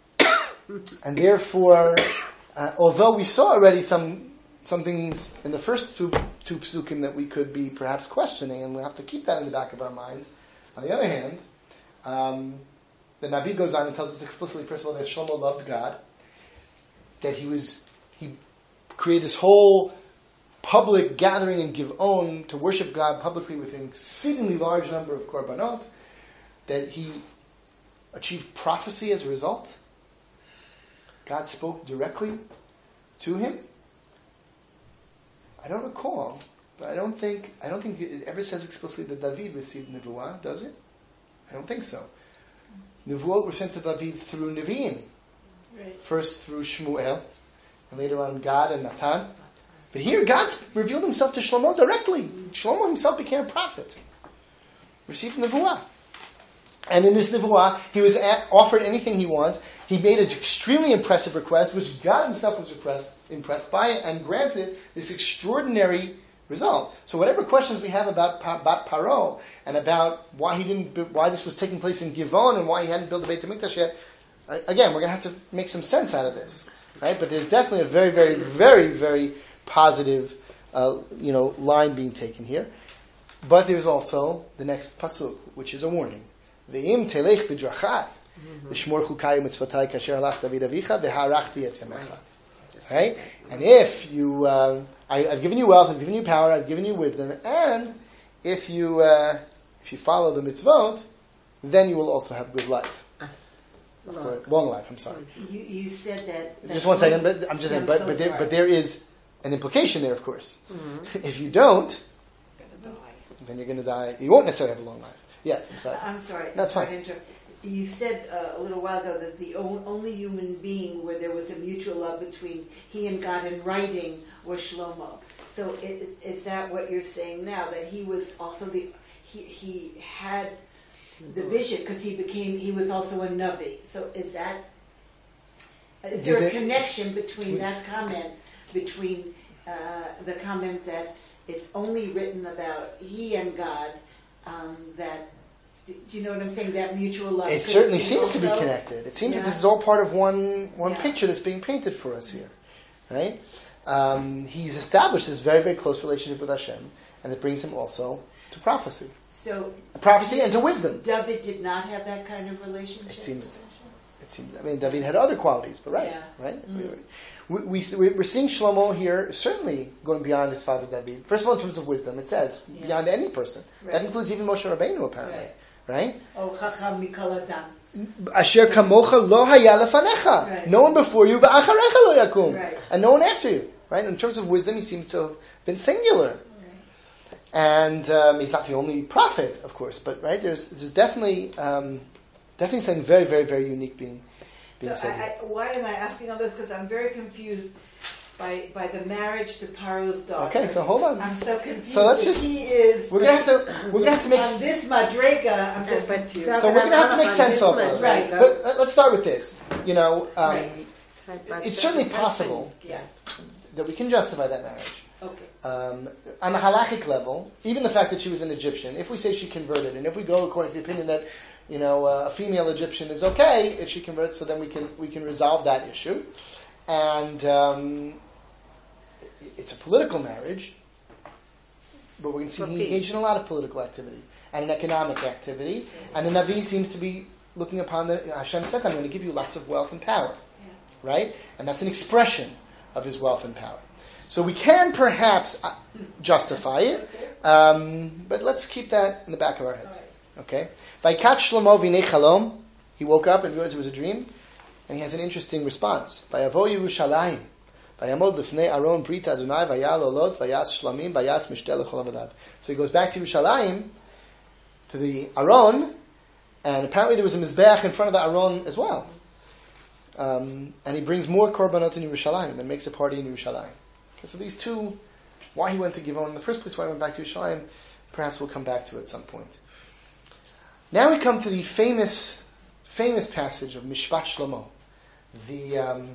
and therefore, uh, although we saw already some some things in the first two two psukim that we could be perhaps questioning, and we have to keep that in the back of our minds. On the other hand, um, the Navi goes on and tells us explicitly, first of all, that Shlomo loved God, that he was he created this whole public gathering in Giv'on to worship God publicly with an exceedingly large number of korbanot, that he achieved prophecy as a result. God spoke directly to him. I don't recall, but I don't think I don't think it ever says explicitly that David received Nevuah, does it? I don't think so. Nevuot were sent to David through Nevi'im. Right. First through Shmuel, and later on God and Natan. But here God's revealed himself to Shlomo directly. Shlomo himself became a prophet. Received Nevuah. And in this Nevuah, he was at, offered anything he wants. He made an extremely impressive request, which God himself was impressed, impressed by, and granted this extraordinary result. So whatever questions we have about, about Paro, and about why he didn't, why this was taking place in Givon, and why he hadn't built the Beit HaMikdash yet, again, we're going to have to make some sense out of this. Right? But there's definitely a very, very, very, very positive uh, you know, line being taken here. But there's also the next pasuk, which is a warning. Ve'im telech b'drachai v'shmor chukai u'mitzvotai kasher halach David avicha v'harachti et yamecha. Right? And if you, uh, I, I've given you wealth, I've given you power, I've given you wisdom, and if you uh, if you follow the mitzvot, then you will also have good life. Long, long life. I'm sorry. You, you said that. Just one second, but I'm just saying, but, so but, there, sorry. but there is an implication there, of course. Mm-hmm. If you don't, then you're going to die. You won't necessarily have a long life. Yes, I'm sorry. I'm sorry. That's fine. Sorry to interrupt. You said uh, a little while ago that the o- only human being where there was a mutual love between he and God in writing was Shlomo. So it, is that what you're saying now? That he was also the he he had the vision because he became he was also a Navi. So is that is there a connection between that comment between uh, the comment that it's only written about he and God um, that. Do you know what I'm saying? That mutual love. It Could certainly be seems to be also- connected. It seems Yeah. that this is all part of one one Yeah. picture that's being painted for us here, right? Um, he's established this very, very close relationship with Hashem, and it brings him also to prophecy, So prophecy and to wisdom. David did not have that kind of relationship. It seems- with Hashem? It seems. I mean, David had other qualities, but right, Yeah. right. Mm. We, we, we're seeing Shlomo here certainly going beyond his father David. First of all, in terms of wisdom, it says Yeah. beyond any person. Right. That includes even Moshe Rabbeinu, apparently. Right. Right? Oh, Chacham Mikol Adam. Asher kamocha lo haya lefanecha. Right. No one before you, va'acharecha lo yakum. Right. And no one after you. Right? In terms of wisdom, he seems to have been singular. Right. And um, he's not the only prophet, of course, but right there's there's definitely um, definitely something very, very, very unique being being So said. I, here. I, why am I asking all this? Because I'm very confused by by the marriage to Paro's daughter. Okay, so hold on. I'm so confused. So let's that just- he is. We're gonna have to we're gonna have to make on s- this madrega. I'm just But confused. David so we're gonna have to make sense of it. Right. But uh, let's start with this. You know, um, Right. it's certainly possible Yeah. that we can justify that marriage. Okay. Um, on a halachic level, even the fact that she was an Egyptian, if we say she converted, and if we go according to the opinion that you know uh, a female Egyptian is okay if she converts, so then we can we can resolve that issue. And um, it's a political marriage, but we're going to see For he peace. engaged in a lot of political activity and an economic activity. And the Navi seems to be looking upon the Hashem said, "I'm going to give you lots of wealth and power." Yeah. Right? And that's an expression of his wealth and power. So we can perhaps uh, justify it, um, but let's keep that in the back of our heads. Okay? Vaikat Shlomo v'nei chalom. He woke up and realized it was a dream, and he has an interesting response. Vayavo Yerushalayim. Vayamod lifnei Aron Brit Adonai vayal olot vayas shlamim vayas mishtel lechol avadav. So he goes back to Yerushalayim, to the Aron, and apparently there was a mizbeach in front of the Aron as well. Um, and he brings more korbanot in Yerushalayim and makes a party in Yerushalayim. Okay, so these two, why he went to Givon in the first place, why he went back to Yerushalayim, perhaps we'll come back to at some point. Now we come to the famous, famous passage of Mishpat Shlomo, the, um,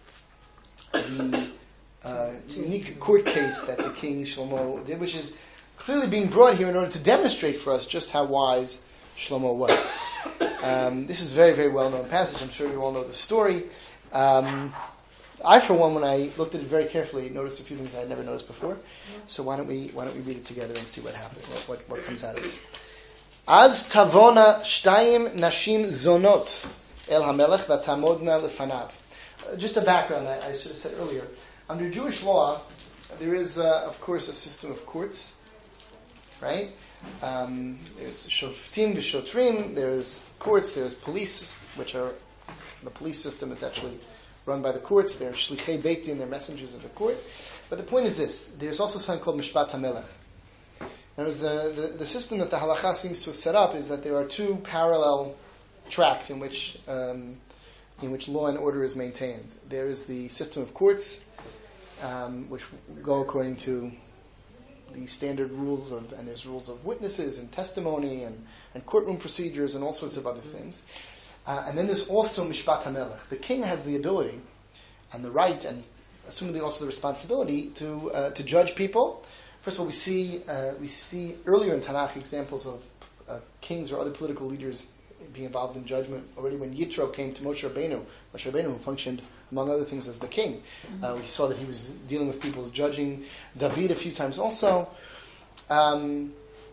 the uh, unique court case that the king Shlomo did, which is clearly being brought here in order to demonstrate for us just how wise Shlomo was. Um, this is a very, very well-known passage. I'm sure you all know the story. Um, I, for one, when I looked at it very carefully, noticed a few things I had never noticed before. So why don't we why don't we read it together and see what happens, what, what, what comes out of this. Az tavona shtayim nashim zonot el hamelech vatamodna lefanav. Just a background, I, I should have said earlier. Under Jewish law, there is, uh, of course, a system of courts, right? Um, there's shoftim v'shotrim, there's courts, there's police, which are, the police system is actually run by the courts. They're shlichei beit din, they're messengers of the court. But the point is this, there's also something called mishpat hamelech. In other words, the, the, the system that the halacha seems to have set up is that there are two parallel tracks in which um, in which law and order is maintained. There is the system of courts, um, which go according to the standard rules of, and there's rules of witnesses and testimony and, and courtroom procedures and all sorts of other things. Uh, and then there's also mishpat hamelech. The king has the ability and the right, and assumingly also the responsibility to uh, to judge people. First of all, we see uh, we see earlier in Tanakh examples of uh, kings or other political leaders being involved in judgment. Already when Yitro came to Moshe Rabbeinu, Moshe Rabbeinu, who functioned among other things as the king, uh, we saw that he was dealing with people, judging David a few times also. Um,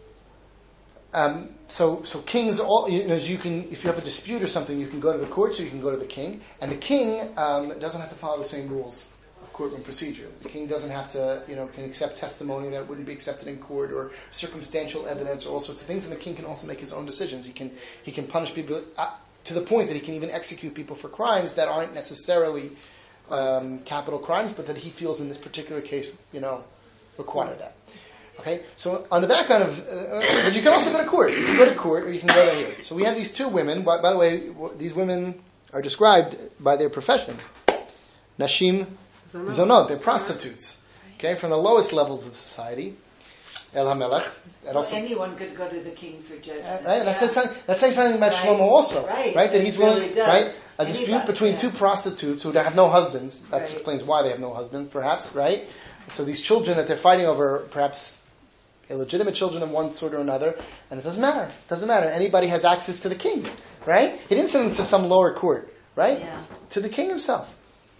um, so, so kings, all you know, you can, if you have a dispute or something, you can go to the courts or you can go to the king, and the king um, doesn't have to follow the same rules. Courtroom procedure. The king doesn't have to, you know, can accept testimony that wouldn't be accepted in court, or circumstantial evidence, or all sorts of things. And the king can also make his own decisions. He can he can punish people uh, to the point that he can even execute people for crimes that aren't necessarily um, capital crimes, but that he feels in this particular case, you know, require that. Okay, so on the background of, uh, but you can also go to court. You can go to court, or you can go to here. So we have these two women. By, by the way, these women are described by their profession, Nashim Zonot, they're prostitutes, okay, from the lowest levels of society. El HaMelech. So also, anyone could go to the king for judgment. Uh, right, and that says something, that says something about right. Shlomo also, right? right? That he's willing, really right? A dispute Anybody, between yeah. two prostitutes who have no husbands. That right. explains why they have no husbands, perhaps, right? So these children that they're fighting over, perhaps illegitimate children of one sort or another, and it doesn't matter. It doesn't matter. Anybody has access to the king, right? He didn't send them to some lower court, right? Yeah. To the king himself.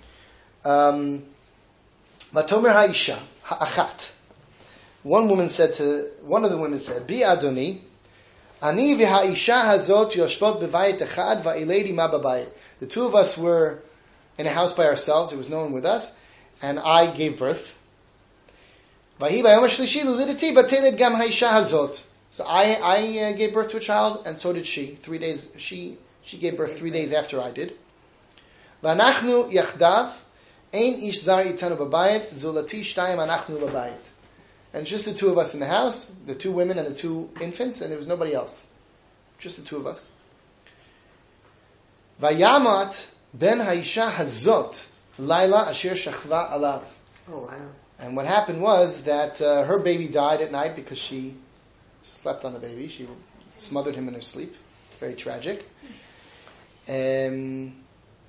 Um, Vatomer Ha'isha Ha'achat. One woman said to one of the women said, "Bi Adoni, ani v'ha'isha hazot yoshvot b'vayit echad va'iledi ma b'bayit." The two of us were in a house by ourselves. There was no one with us, and I gave birth. V'hi b'yom ha'shlishi l'lidati b'teled gam ha'isha hazot. So I I uh, gave birth to a child, and so did she. Three days she she gave birth three days after I did. V'anachnu yachdav. Ein ish zar itanu b'bayit, zulati shtayim anachnu b'bayit. And just the two of us in the house, the two women and the two infants, and there was nobody else. Just the two of us. Vayamat ben haisha hazot, laila asher shachva alav. Oh, wow. And what happened was that uh, her baby died at night because she slept on the baby. She smothered him in her sleep. Very tragic. Um,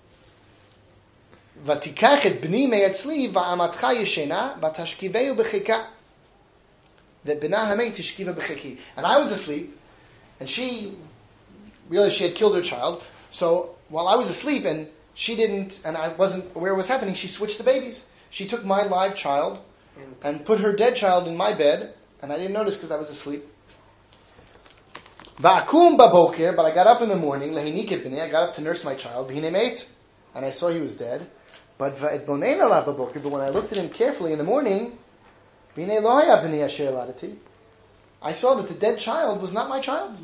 ותיקח את בני מאצלי ועמתך ישנה ותשכיבהו בחיקה ובנה המת תשכיבה בחיקי. And I was asleep, and she realized she had killed her child. So while I was asleep and she didn't, and I wasn't aware what was happening, she switched the babies. She took my live child and put her dead child in my bed, and I didn't notice because I was asleep. Va'akum baboker, but I got up in the morning, lehinik et bnei, I got up to nurse my child, v'hine met, and I saw he was dead. But but when I looked at him carefully in the morning, I saw that the dead child was not my child,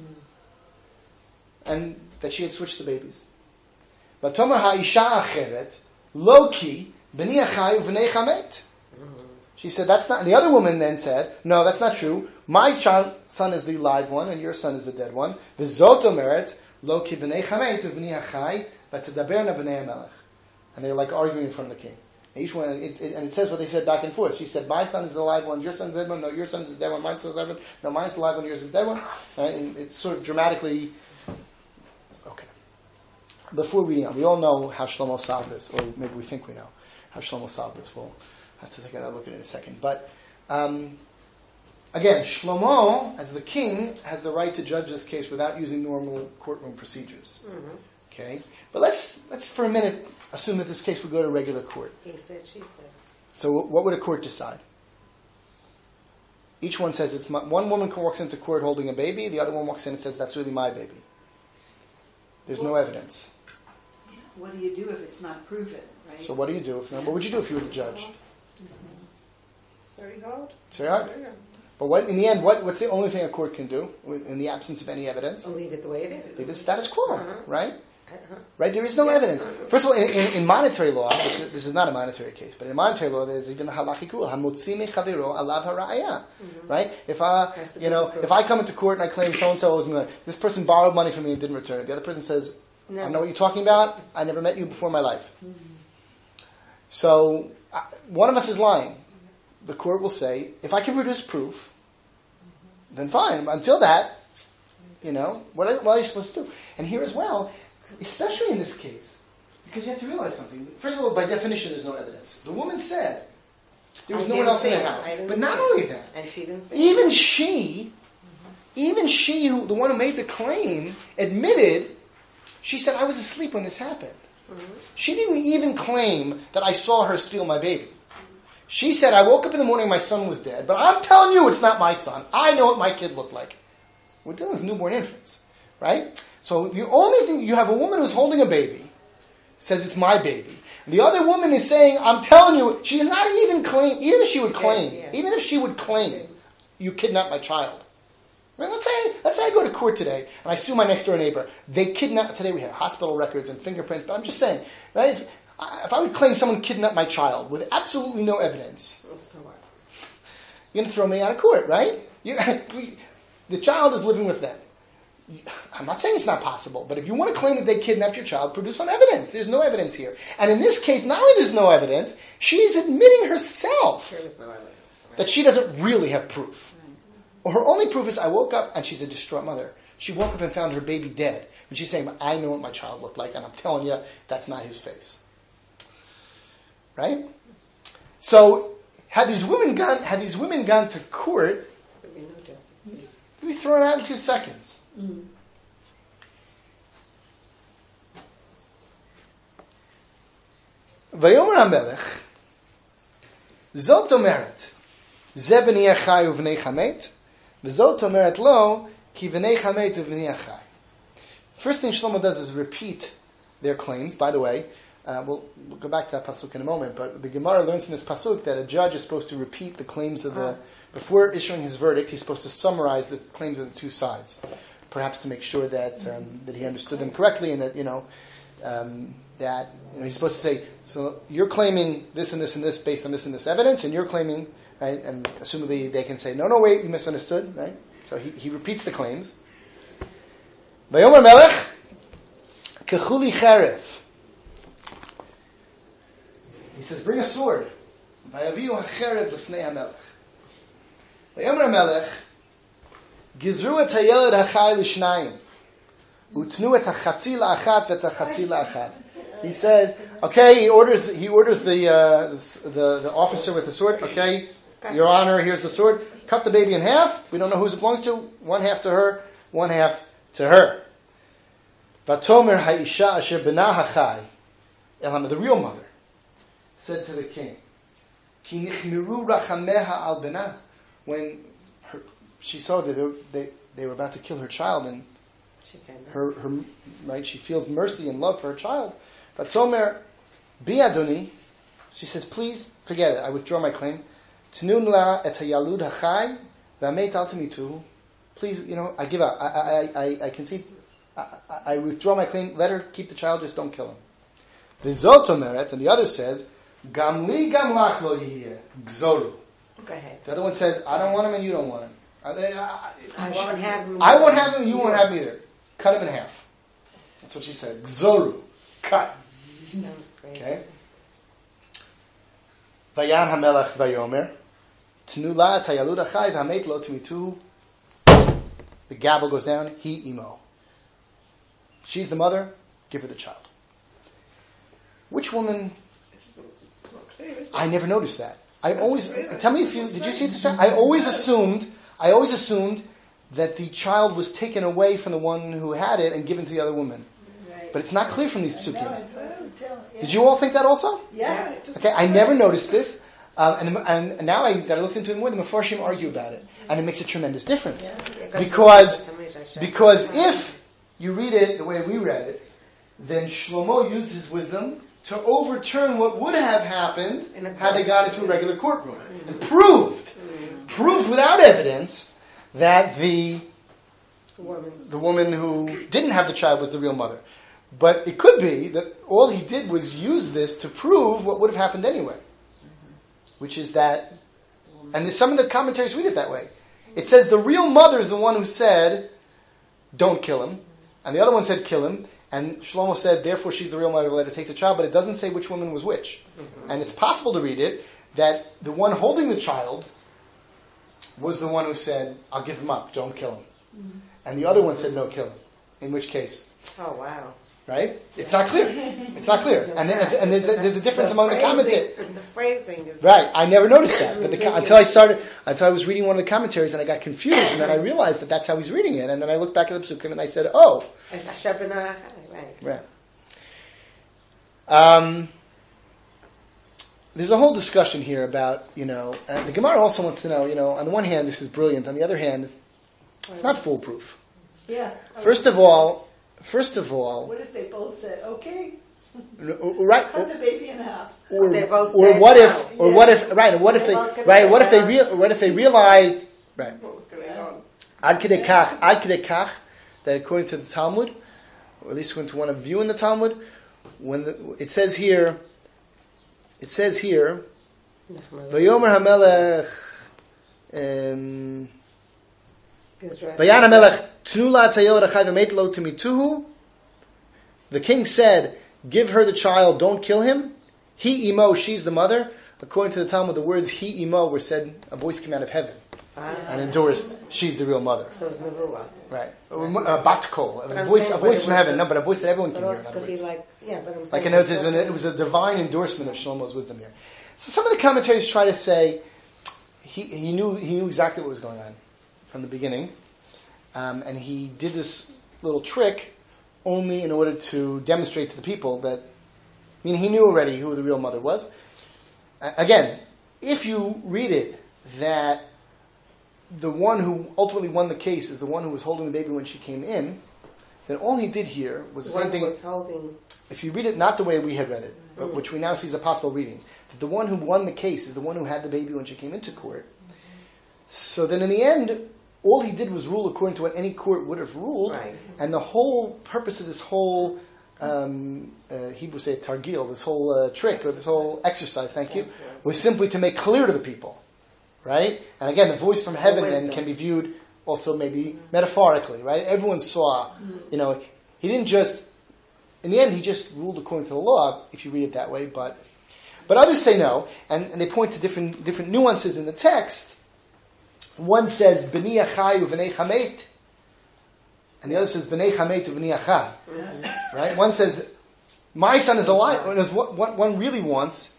and that she had switched the babies. She said, "That's not." And the other woman then said, "No, that's not true. My child, son is the live one, and your son is the dead one." And they're like arguing in front of the king. Each one, it, it, and it says what they said back and forth. She said, "My son is the live one. Your son's the dead one. No, your son is the dead one. My son's the dead one. No, mine's the live one. Yours is the dead one." Right? And it's sort of dramatically. Okay. Before reading on, we all know how Shlomo solved this, or maybe we think we know how Shlomo solved this. We'll have to take another look at it in a second. But um, again, Shlomo, as the king, has the right to judge this case without using normal courtroom procedures. Mm-hmm. Okay, but let's let's for a minute assume that this case would go to regular court. He said, she said. So what would a court decide? Each one says it's my, one woman walks into court holding a baby, the other one walks in and says that's really my baby. There's well, no evidence. Yeah. What do you do if it's not proven, right? So what do you do? If, what would you do if you were the judge? Very hard. It's very hard. Very hard. But what in the end, what, what's the only thing a court can do in the absence of any evidence? I'll leave it the way it is. Leave it status quo, uh-huh. right? Right? There is no evidence. First of all, in, in, in monetary law, which is, this is not a monetary case, but in monetary law, there's even a halachic rule: hamotzi mechaviro alav hara'aya. Right? If I, you know, if I come into court and I claim so and so owes me money, this person borrowed money from me and didn't return it. The other person says, no. "I know what you're talking about. I never met you before in my life." Mm-hmm. So uh, one of us is lying. The court will say, "If I can produce proof, then fine. Until that, you know, what are, what are you supposed to do?" And here as well. Especially in this case, because you have to realize something. First of all, by definition, there's no evidence. The woman said there was I no one else in the it. house. But not only that, and she didn't say even it. she, mm-hmm. even she, who the one who made the claim, admitted. She said, "I was asleep when this happened." Mm-hmm. She didn't even claim that I saw her steal my baby. She said, "I woke up in the morning, my son was dead, but I'm telling you, it's not my son. I know what my kid looked like." We're dealing with newborn infants, right? So the only thing, you have a woman who's holding a baby, says it's my baby. And the other woman is saying, "I'm telling you," she's not even claim, even if she would claim, yeah, yeah. even if she would claim, "You kidnapped my child." I mean, let's say, let's say I go to court today and I sue my next door neighbor. They kidnapped, today we have hospital records and fingerprints, but I'm just saying, right? If, if I would claim someone kidnapped my child with absolutely no evidence, you're going to throw me out of court, right? You, the child is living with them. I'm not saying it's not possible, but if you want to claim that they kidnapped your child, produce some evidence. There's no evidence here. And in this case, not only there's no evidence, she's admitting herself there was no evidence. Right. that she doesn't really have proof. Right. Or her only proof is, I woke up, and she's a distraught mother. She woke up and found her baby dead. And she's saying, "I know what my child looked like, and I'm telling you, that's not his face." Right? So, had these women gone, had these women gone to court, they'd be thrown out in two seconds. Mm. Vayomer HaMelech, Zot omeret, Ze b'nei achai u'vnei chamet, v'zot omeret lo, ki v'nei chamet u'vnei achai. First thing Shlomo does is repeat their claims. By the way, uh, we'll, we'll go back to that pasuk in a moment, but the Gemara learns in this pasuk that a judge is supposed to repeat the claims of the, before issuing his verdict, he's supposed to summarize the claims of the two sides. Perhaps to make sure that um, that he understood them correctly, and that you know um, that you know, he's supposed to say, "So you're claiming this and this and this based on this and this evidence, and you're claiming," right? And assumably they can say, "No, no, wait, you misunderstood," right? So he, he repeats the claims. Vayomer Melech kechuli cheref. He says, "Bring a sword." Vayaviu hacheref lifnei hamelech. Vayomer Melech. Gizru et hayeled hachai l'shnayim, utnu et hachatzi la'achat et hachatzi la'achat. He says, okay. He orders. He orders the, uh, the the officer with the sword. Okay, Your Honor, here's the sword. Cut the baby in half. We don't know who it belongs to. One half to her. One half to her. Vatomer ha'isha asher b'na hachai, Elhana, the real mother, said to the king, Ki nichmiru rachameha al b'na, when her, she saw that they, they, they were about to kill her child, and she said no. her, her, right, she feels mercy and love for her child. But Tomer, Bi Adoni, she says, please forget it. I withdraw my claim. Tnun la et hayalud hachai v'ameit al tamitu. Please, you know, I give up. I, I, I, I concede. I, I, I withdraw my claim. Let her keep the child. Just don't kill him. V'zot omeret, and the other says, Gam li gam lach lo yihye gzoru. Go ahead. The other one says, I don't want him and you don't want him. I, I, I, I won't have him. I won't have him. You won't have him either. Cut him in half. That's what she said. Gzoru. Cut. That was crazy. Okay. Vayan hamelach vayomer. Tnula tayalud achai v'hamet lo timitu. The gavel goes down. He imo. She's the mother. Give her the child. Which woman? It's not clear, is it? I never noticed that. I always tell me if you did you see it? I always assumed. I always assumed that the child was taken away from the one who had it and given to the other woman. Right. But it's not clear from these I know, psukim. I've heard, tell- yeah. Did you all think that also? Yeah. it doesn't Okay, I say. never noticed this, um, and, and now I, that I looked into it more, the Mefarshim argue about it, and it makes a tremendous difference. Because, because if you read it the way we read it, then Shlomo used his wisdom to overturn what would have happened had they gone into a regular courtroom, and proved, proved without evidence that the Woman. the woman who didn't have the child was the real mother. But it could be that all he did was use this to prove what would have happened anyway. Which is that, and there's some of the commentaries read it that way. It says the real mother is the one who said, don't kill him. And the other one said, kill him. And Shlomo said, therefore she's the real mother, let her take the child. But it doesn't say which woman was which. Mm-hmm. And it's possible to read it that the one holding the child was the one who said, I'll give him up, don't kill him. Mm-hmm. And the other one said, no, kill him. In which case, Oh, wow. right? It's not clear. It's not clear. And, then, and there's, a, there's a difference among the commentators. The phrasing is... Right. I never noticed that. But the, until I started, until I was reading one of the commentaries and I got confused and then I realized that that's how he's reading it. And then I looked back at the psukim and I said, oh. It's Asher b'nai Achai, right. Right. Um, there's a whole discussion here about, you know, uh, the Gemara also wants to know, you know, on the one hand, this is brilliant. On the other hand, it's not foolproof. Yeah. First of all, first of all, What if they both said, okay, right, cut the baby in half? or, They both or said what no. if, or Yeah. what if, right, or what if they, They both could right, say what if they no. real, what if they realized, right, What was going on? ad kedei kach, ad kedei kach, that according to the Talmud, or at least according to one of view in the Talmud, when the, it says here, it says here, Vayomer Hamelech, um, Vayan Hamelech, Tnula Tayot Achai V'Meit Lo Timituhu. The king said, "Give her the child, don't kill him." He imo, she's the mother. According to the Talmud, the words "he imo" were said. A voice came out of heaven Ah. and endorsed, "She's the real mother." So it's Nevuah. Right, a bat kol, But a I'm voice, saying, a but voice it from was- heaven. No, but a voice that everyone But can hear. In also other because he words. like, yeah, but I'm saying... Like in other words, it's it was a divine endorsement of Shlomo's wisdom here. So some of the commentaries try to say he, he knew he knew exactly what was going on from the beginning, um, and he did this little trick only in order to demonstrate to the people that, I mean, he knew already who the real mother was. Uh, again, if you read it that the one who ultimately won the case is the one who was holding the baby when she came in, then all he did here was the one same thing. was holding... If you read it not the way we had read it, but which we now see as a possible reading, that the one who won the case is the one who had the baby when she came into court. So then in the end, all he did was rule according to what any court would have ruled, Right. and the whole purpose of this whole, um, uh, Hebrew say targil, this whole uh, trick, or this whole exercise, thank you, That's right. was simply to make clear to the people. Right? And again, the voice from heaven then wisdom. can be viewed also maybe metaphorically, right? Everyone saw, you know, he didn't just, in the end, he just ruled according to the law, if you read it that way, but but others say no, and, and they point to different different nuances in the text. One says, B'ni achai u'v'nei chamet, and the other says, B'nei chamet u'v'nei achai. Right? One says, my son is alive. Whereas what, what one really wants,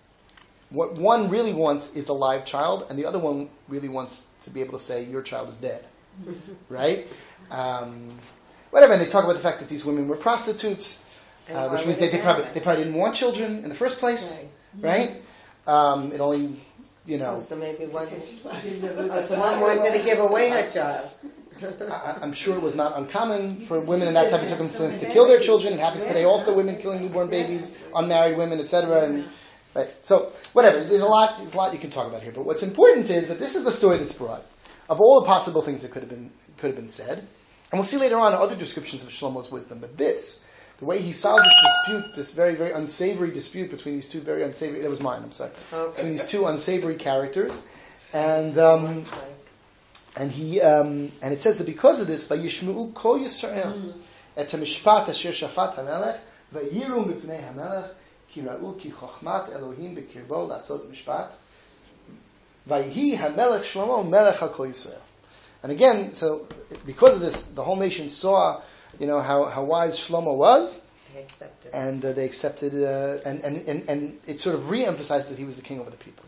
what one really wants is the live child, and the other one really wants to be able to say, your child is dead. Right? Um, whatever, and they talk about the fact that these women were prostitutes, And uh, why which would means they, they they, probably, have they probably didn't want children in the first place. Right. Right? Um, it only, you know, Oh, so maybe one... Oh, so one wanted to give away her child. I, I'm sure it was not uncommon for women in that type of circumstance to kill their children. It happens today also, women killing newborn babies, unmarried women, et cetera. And, right. So, whatever. There's a lot There's a lot you can talk about here. But what's important is that this is the story that's brought. Of all the possible things that could have been could have been said. And we'll see later on other descriptions of Shlomo's wisdom. But this, the way he solved this dispute, this very, very unsavory dispute between these two very unsavory, that was mine, I'm sorry, Okay. between these two unsavory characters. And um, and he um, and it says that because of this, Vayishmeu kol Yisrael et hamishpat asher shafat hamelech vayiru mipnei hamelech ki ra'u ki chochmat Elohim b'kirbo la'asot mishpat. Vayhi hamelech Shlomo melech al kol Yisrael. And again, so because of this, the whole nation saw, you know, how, how wise Shlomo was, They accepted. and uh, they accepted, uh, and, and, and, and it sort of re-emphasized that he was the king over the people.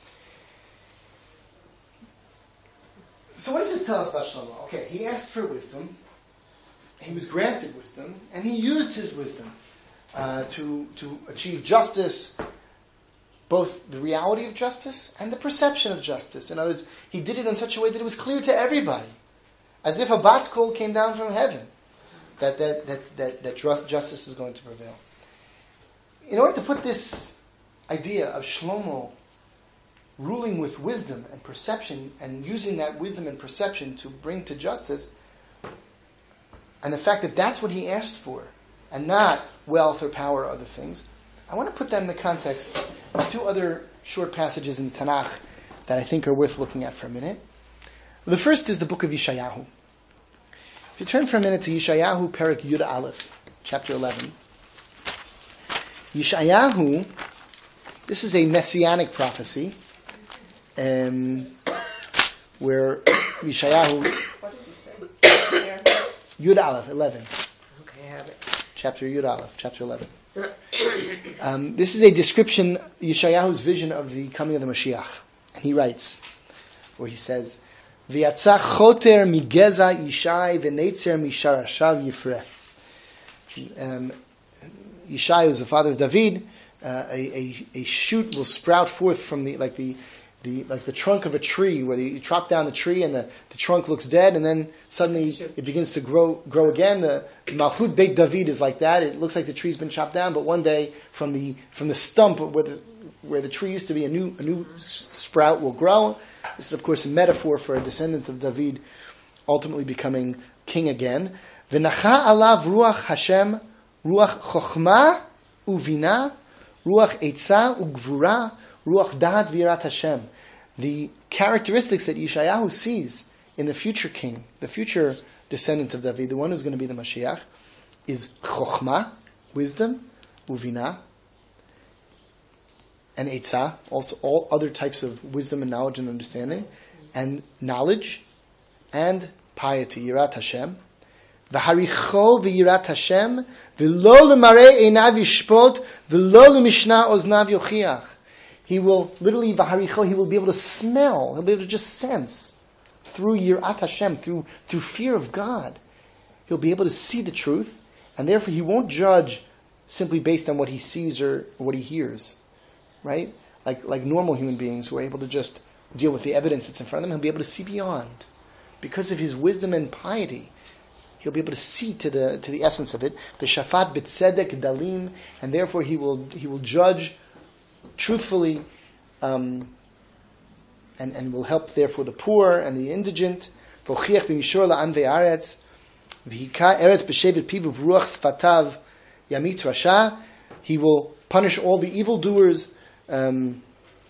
So what does this tell us about Shlomo? Okay, he asked for wisdom, he was granted wisdom, and he used his wisdom uh, to, to achieve justice, both the reality of justice and the perception of justice. In other words, he did it in such a way that it was clear to everybody, as if a bat kol came down from heaven, that that, that, that, that justice is going to prevail. In order to put this idea of Shlomo ruling with wisdom and perception, and using that wisdom and perception to bring to justice, and the fact that that's what he asked for, and not wealth or power or other things, I want to put that in the context of two other short passages in Tanakh that I think are worth looking at for a minute. The first is the book of Yeshayahu. If you turn for a minute to Yeshayahu, Perek Yud Aleph, chapter eleven. Yeshayahu, this is a messianic prophecy, um, where Yeshayahu, What did you say? Where? Yud Aleph, eleven. Okay, I have it. Chapter Yud Aleph, chapter eleven. Um, this is a description, Yeshayahu's vision of the coming of the Mashiach. And he writes, where he says, V'yatza choter migeza Yishai v'neitzer misharashav yifreh. Um, Yishai was the father of David. Uh, a, a, a shoot will sprout forth from the, like the, the, like the trunk of a tree, where you chop down the tree and the, the trunk looks dead, and then suddenly it begins to grow, grow again. The Malchut Beit David is like that. It looks like the tree's been chopped down, but one day from the, from the stump where the, where the tree used to be, a new, a new sprout will grow. This is, of course, a metaphor for a descendant of David ultimately becoming king again. V'nacha alav ruach Hashem, ruach chokhmah uvina, ruach eitza ugvura, ruach dahat v'yirat Hashem. The characteristics that Yeshayahu sees in the future king, the future descendant of David, the one who's going to be the Mashiach, is chokhmah, wisdom, uvina, and eitzah, also all other types of wisdom and knowledge and understanding, and knowledge, and piety, yirat Hashem. V'haricho v'yirat Hashem, v'lo l'marei einav yishpot, v'lo l'mishna oznav yochiach. He will, literally, v'haricho, he will be able to smell, he'll be able to just sense, through yirat Hashem, through, through fear of God. He'll be able to see the truth, and therefore he won't judge simply based on what he sees or what he hears. Right? Like like normal human beings who are able to just deal with the evidence that's in front of them, he'll be able to see beyond. Because of his wisdom and piety, he'll be able to see to the to the essence of it. The shafat b'tzedek dalim, and therefore he will he will judge truthfully, um, and and will help therefore the poor and the indigent. V'ochiach b'mishor la'am ve'aretz, v'hika eretz b'shevet pivu v'ruach sfatav yamit rasha. He will punish all the evildoers. Um,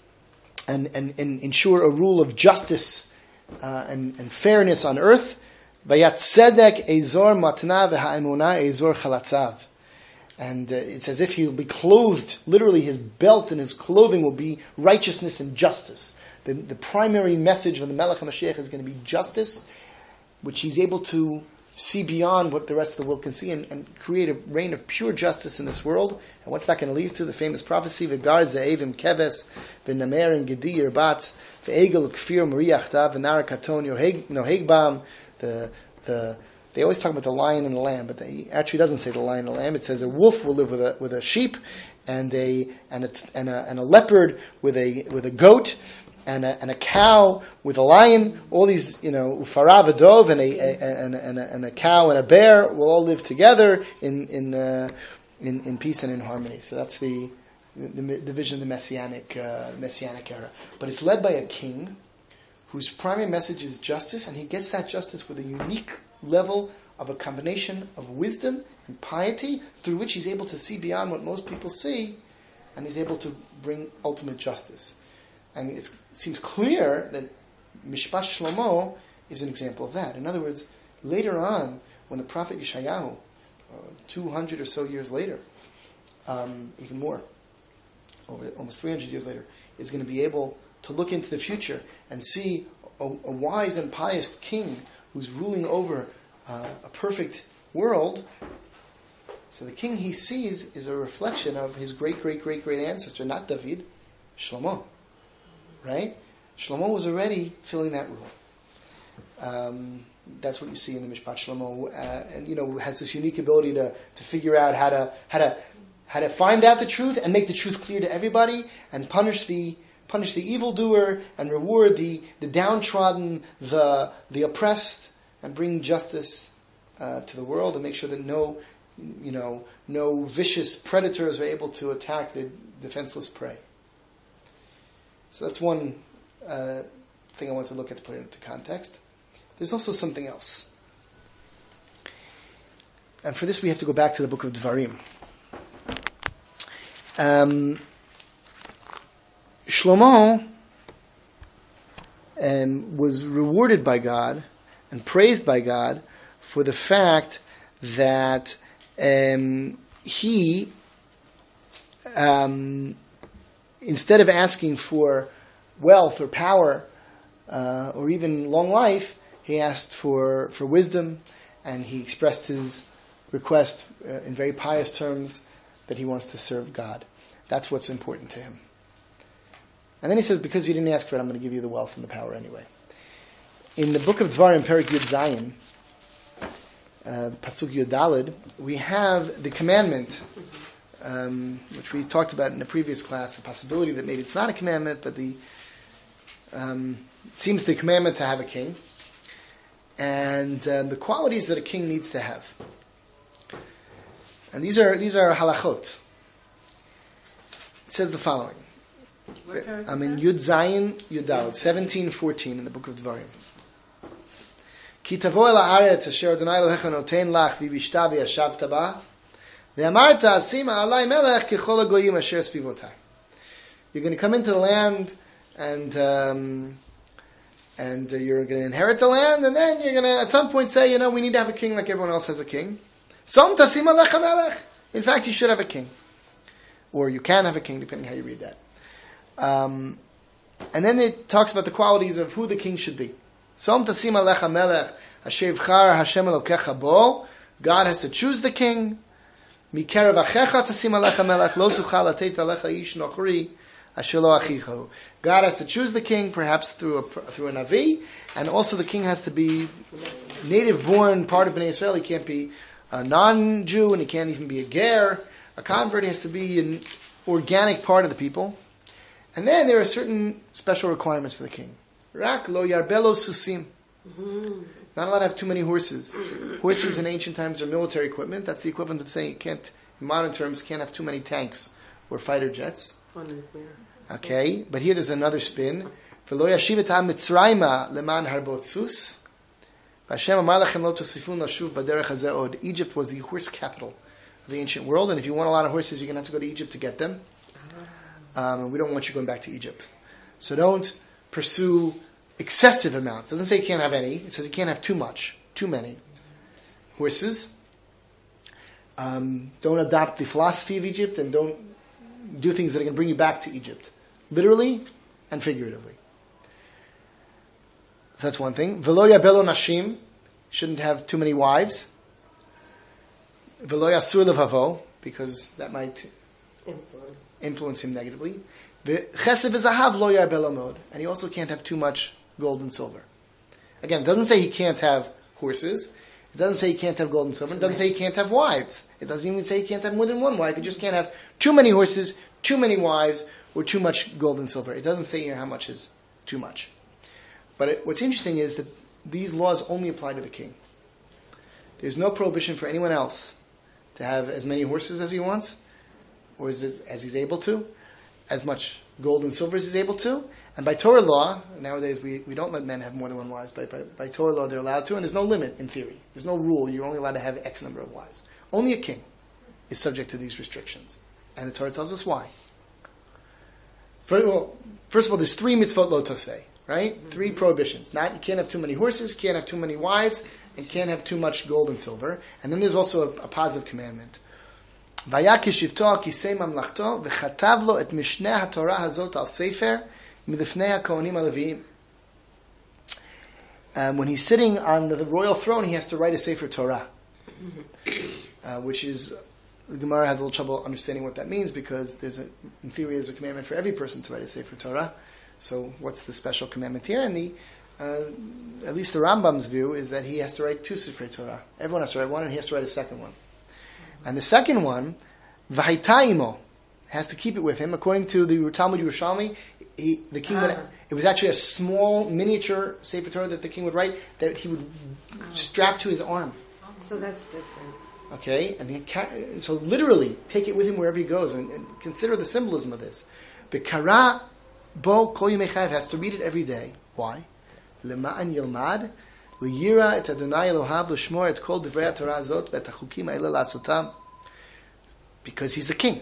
and, and, and ensure a rule of justice uh, and, and fairness on earth. Vayat tzedek ezor matna v'ha'emunah ezor chalatzav. And uh, it's as if he will be clothed, literally his belt and his clothing will be righteousness and justice. The, the primary message of the Melech HaMashiach is going to be justice, which he's able to see beyond what the rest of the world can see, and, and create a reign of pure justice in this world. And what's that going to lead to? The famous prophecy, V'gar ze'evim keves, v'namer and gedi yerbatz, v'egel kfir mariachta, v'nar katon noheg bam. The, the, they always talk about the lion and the lamb, but they actually doesn't say the lion and the lamb. It says a wolf will live with a, with a sheep, and a, and a, and a, and a leopard with a, with a goat, And a, and a cow with a lion. All these, you know, ufarav, a dove, and a, a, and, a, and, a, and a cow and a bear will all live together in in, uh, in in peace and in harmony. So that's the the, the vision of the messianic uh, messianic era. But it's led by a king whose primary message is justice, and he gets that justice with a unique level of a combination of wisdom and piety, through which he's able to see beyond what most people see, and he's able to bring ultimate justice. And it seems clear that Mishpat Shlomo is an example of that. In other words, later on, when the prophet Yeshayahu, uh, two hundred or so years later, um, even more, over almost three hundred years later, is going to be able to look into the future and see a, a wise and pious king who's ruling over uh, a perfect world. So the king he sees is a reflection of his great, great, great, great ancestor, not David, Shlomo. Right? Shlomo was already filling that role. Um, that's what you see in the Mishpat Shlomo, uh, and you know has this unique ability to to figure out how to how to how to find out the truth and make the truth clear to everybody, and punish the punish the evildoer and reward the the downtrodden, the the oppressed, and bring justice uh, to the world, and make sure that no you know no vicious predators are able to attack the defenseless prey. So that's one uh, thing I want to look at to put it into context. There's also something else. And for this we have to go back to the book of Dvarim. Um, Shlomo um, was rewarded by God and praised by God for the fact that um, he, um, instead of asking for wealth or power uh, or even long life, he asked for, for wisdom, and he expressed his request uh, in very pious terms that he wants to serve God. That's what's important to him. And then he says, because you didn't ask for it, I'm going to give you the wealth and the power anyway. In the book of Dvarim, Perek Yud Zayin, uh, Pasuk Yud Daled, we have the commandment, um, which we talked about in the previous class, the possibility that maybe it's not a commandment, but the um, it seems the commandment to have a king, and um, the qualities that a king needs to have. And these are these are halachot. It says the following. I'm in Yud Zayin Yud Daled, seventeen fourteen in the book of Dvarim. Ki tavo el haaretz asher Adonai Elohecha noten lach v'bishta v'yashavta ba ve'amarta asima alai melech kechol hagoyim asher svivotai. You're going to come into the land, and um, and uh, you're going to inherit the land, and then you're going to at some point say, you know, we need to have a king like everyone else has a king. Som tasim alecha melech. In fact, you should have a king, or you can have a king, depending how you read that. Um, and then it talks about the qualities of who the king should be. Som tasim alecha melech asher yivchar Hashem Elokecha bo. God has to choose the king. Mikerev achecha tasim alecha melech lo tuchal latet alecha ish nochri asher lo achicha. God has to choose the king, perhaps through a through a navi, and also the king has to be native-born, part of Bnei Israel. He can't be a non-Jew, and he can't even be a ger, a convert. He has to be an organic part of the people. And then there are certain special requirements for the king. Rak lo yarbelo susim. Not allowed to have too many horses. Horses in ancient times are military equipment. That's the equivalent of saying you can't, in modern terms, can't have too many tanks or fighter jets. Okay, but here there's another spin. V'lo yashiv et ha-mitzrayma leman harbot sus. Hashem amar lachem lo tosifun lashuv baderech hazeh od. Egypt was the horse capital of the ancient world, and if you want a lot of horses, you're going to have to go to Egypt to get them. Um, and we don't want you going back to Egypt. So don't pursue excessive amounts. It doesn't say you can't have any. It says you can't have too much, too many horses. Um, don't adopt the philosophy of Egypt, and don't do things that are going to bring you back to Egypt, literally and figuratively. So that's one thing. V'lo yabelo nashim, shouldn't have too many wives. V'lo yasur levavo, because that might influence, influence him negatively. V'chesed v'zahav lo yarbelo mod, and he also can't have too much gold and silver. Again, it doesn't say he can't have horses. It doesn't say he can't have gold and silver. It doesn't say he can't have wives. It doesn't even say he can't have more than one wife. He just can't have too many horses, too many wives, or too much gold and silver. It doesn't say here how much is too much. But it, what's interesting is that these laws only apply to the king. There's no prohibition for anyone else to have as many horses as he wants, or as, as he's able to, as much gold and silver as he's able to. And by Torah law, nowadays we, we don't let men have more than one wife. By, by, by Torah law, they're allowed to, and there's no limit in theory. There's no rule. You're only allowed to have X number of wives. Only a king is subject to these restrictions. And the Torah tells us why. First of all, first of all there's three mitzvot lo toseh, right? Mm-hmm. Three prohibitions. Not you can't have too many horses, can't have too many wives, and can't have too much gold and silver. And then there's also a, a positive commandment. Vayakish shivto al kisei mamlachto v'chatav lo et mishneh haTorah hazot al sefer milifnei hakohanim haleviim. Um, when he's sitting on the royal throne, he has to write a Sefer Torah, uh, which is, the Gemara has a little trouble understanding what that means, because there's a, in theory, there's a commandment for every person to write a Sefer Torah. So what's the special commandment here? And the, uh, at least the Rambam's view is that he has to write two Sefer Torah. Everyone has to write one, and he has to write a second one. And the second one, V'haitaimo, has to keep it with him. According to the Talmud Yerushalmi, He, the king would, it was actually a small miniature Sefer Torah that the king would write that he would strap to his arm. So that's different. Okay, and he ca- so literally take it with him wherever he goes, and, and consider the symbolism of this. B'kara bo kol yimei chayav, has to read it every day. Why? Lema'an yilmad liyira et Adonai Elohav l'shmor et kol divrei Torah azot v'et hachukim ha'ele la'asotam. Because he's the king,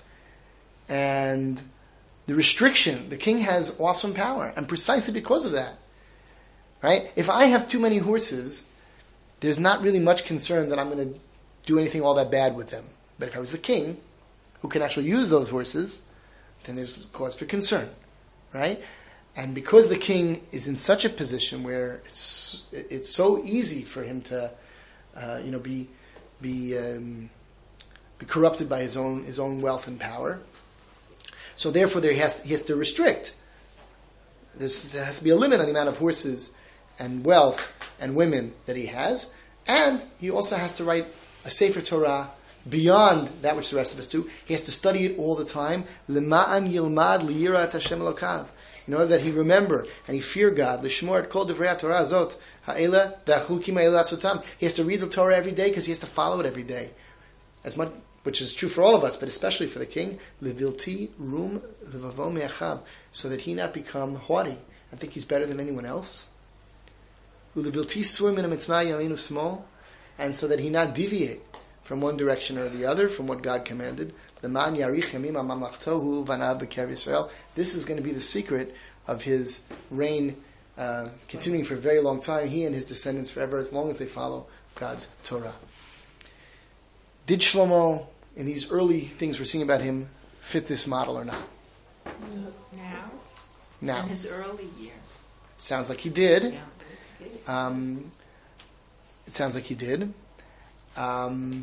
and the restriction, the king has awesome power, and precisely because of that, right? If I have too many horses, there's not really much concern that I'm going to do anything all that bad with them. But if I was the king, who can actually use those horses, then there's cause for concern, right? And because the king is in such a position where it's it's so easy for him to, uh, you know, be be um, be corrupted by his own his own wealth and power. So therefore, there he has, he has to restrict. There's, there has to be a limit on the amount of horses and wealth and women that he has. And he also has to write a Sefer Torah beyond that which the rest of us do. He has to study it all the time. Lema'an yilmad liyirat Hashem Elokav. In order that he remember and he fear God. L'shmor et kol divrei Torah azot ha'ela v'achukim ha'ela asotam. He has to read the Torah every day because he has to follow it every day. As much... which is true for all of us, but especially for the king, levilti rum v'vavo me'achab, so that he not become haughty and think he's better than anyone else. Ulevilti sur min hamitzvah yamin usmol, and so that he not deviate from one direction or the other from what God commanded. Leman yarich yamim mamlachtohu vanav b'ker Yisrael. This is going to be the secret of his reign, uh, continuing for a very long time. He and his descendants forever, as long as they follow God's Torah. Did Shlomo, in these early things we're seeing about him, fit this model or not? Now? Now. In his early years. It sounds like he did. Yeah. Um, it sounds like he did. Um,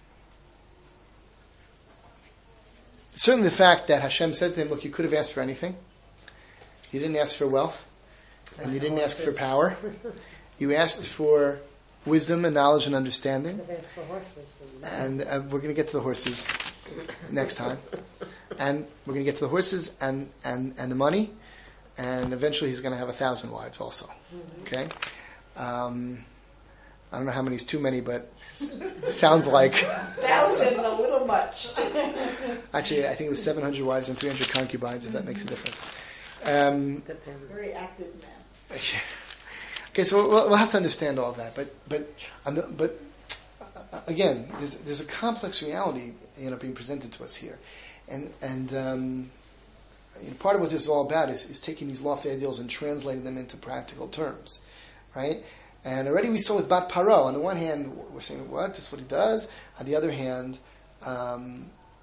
certainly the fact that Hashem said to him, look, you could have asked for anything. You didn't ask for wealth. And you didn't ask for power. You asked for wisdom and knowledge and understanding. For horses. And uh, we're going to get to the horses next time. And we're going to get to the horses and, and, and the money. And eventually he's going to have a thousand wives also. Okay? Um, I don't know how many is too many, but it sounds like... Thousand, a little much. Actually, I think it was seven hundred wives and three hundred concubines, if that makes a difference. Um, Depends. Very active man. Okay, so we'll, we'll have to understand all of that, but but on the, but uh, again, there's there's a complex reality, you know, being presented to us here, and and um, you know, part of what this is all about is, is taking these lofty ideals and translating them into practical terms, right? And already we saw with Bat Paro. On the one hand, we're saying, what? This is what he does. On the other hand, um,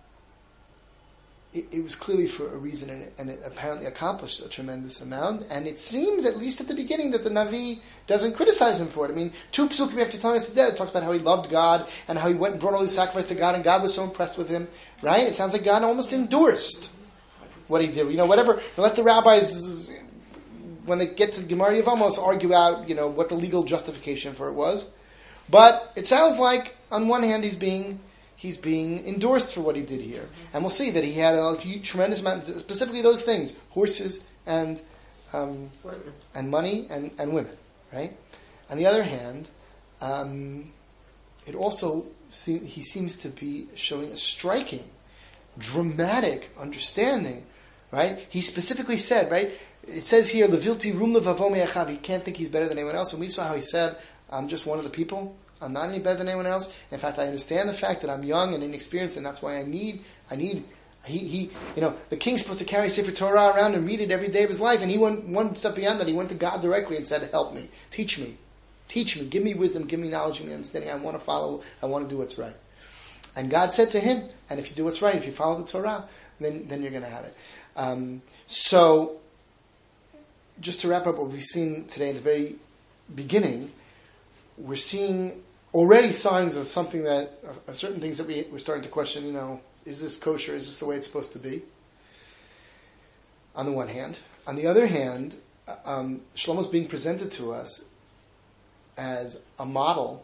it, it was clearly for a reason, and it, and it apparently accomplished a tremendous amount. And it seems, at least at the beginning, that the Navi doesn't criticize him for it. I mean, two psukim after telling us dead, it talks about how he loved God and how he went and brought all these sacrifices to God, and God was so impressed with him, right? It sounds like God almost endorsed what he did. You know, whatever. Let the rabbis, when they get to Gemara Yevamos, argue out, you know, what the legal justification for it was. But it sounds like, on one hand, he's being he's being endorsed for what he did here. And we'll see that he had a tremendous amount, specifically those things, horses and um, and money and, and women, right? On the other hand, um, it also, seem, he seems to be showing a striking, dramatic understanding, right? He specifically said, right, it says here, Levilti rum levavo me'achav, he can't think he's better than anyone else. And we saw how he said, I'm just one of the people. I'm not any better than anyone else. In fact, I understand the fact that I'm young and inexperienced, and that's why I need, I need, he, he, you know, the king's supposed to carry Sefer Torah around and read it every day of his life, and he went one step beyond that. He went to God directly and said, help me, teach me, teach me, give me wisdom, give me knowledge, give me understanding. I want to follow, I want to do what's right. And God said to him, and if you do what's right, if you follow the Torah, then, then you're going to have it. Um, so, just to wrap up what we've seen today in the very beginning, we're seeing already signs of something that, uh, certain things that we, we're starting to question, you know, is this kosher? Is this the way it's supposed to be? On the one hand. On the other hand, um, Shlomo's being presented to us as a model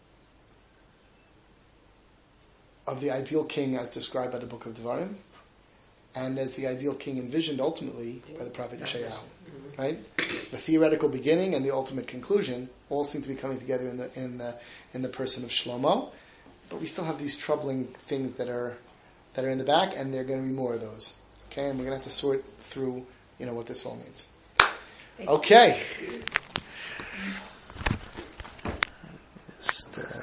of the ideal king as described by the book of Devarim, and as the ideal king envisioned ultimately by the prophet Yeshayahu. Right? The theoretical beginning and the ultimate conclusion all seem to be coming together in the in the in the person of Shlomo, but we still have these troubling things that are that are in the back, and there are going to be more of those. Okay, and we're going to have to sort through, you know, what this all means. Okay. Just, uh,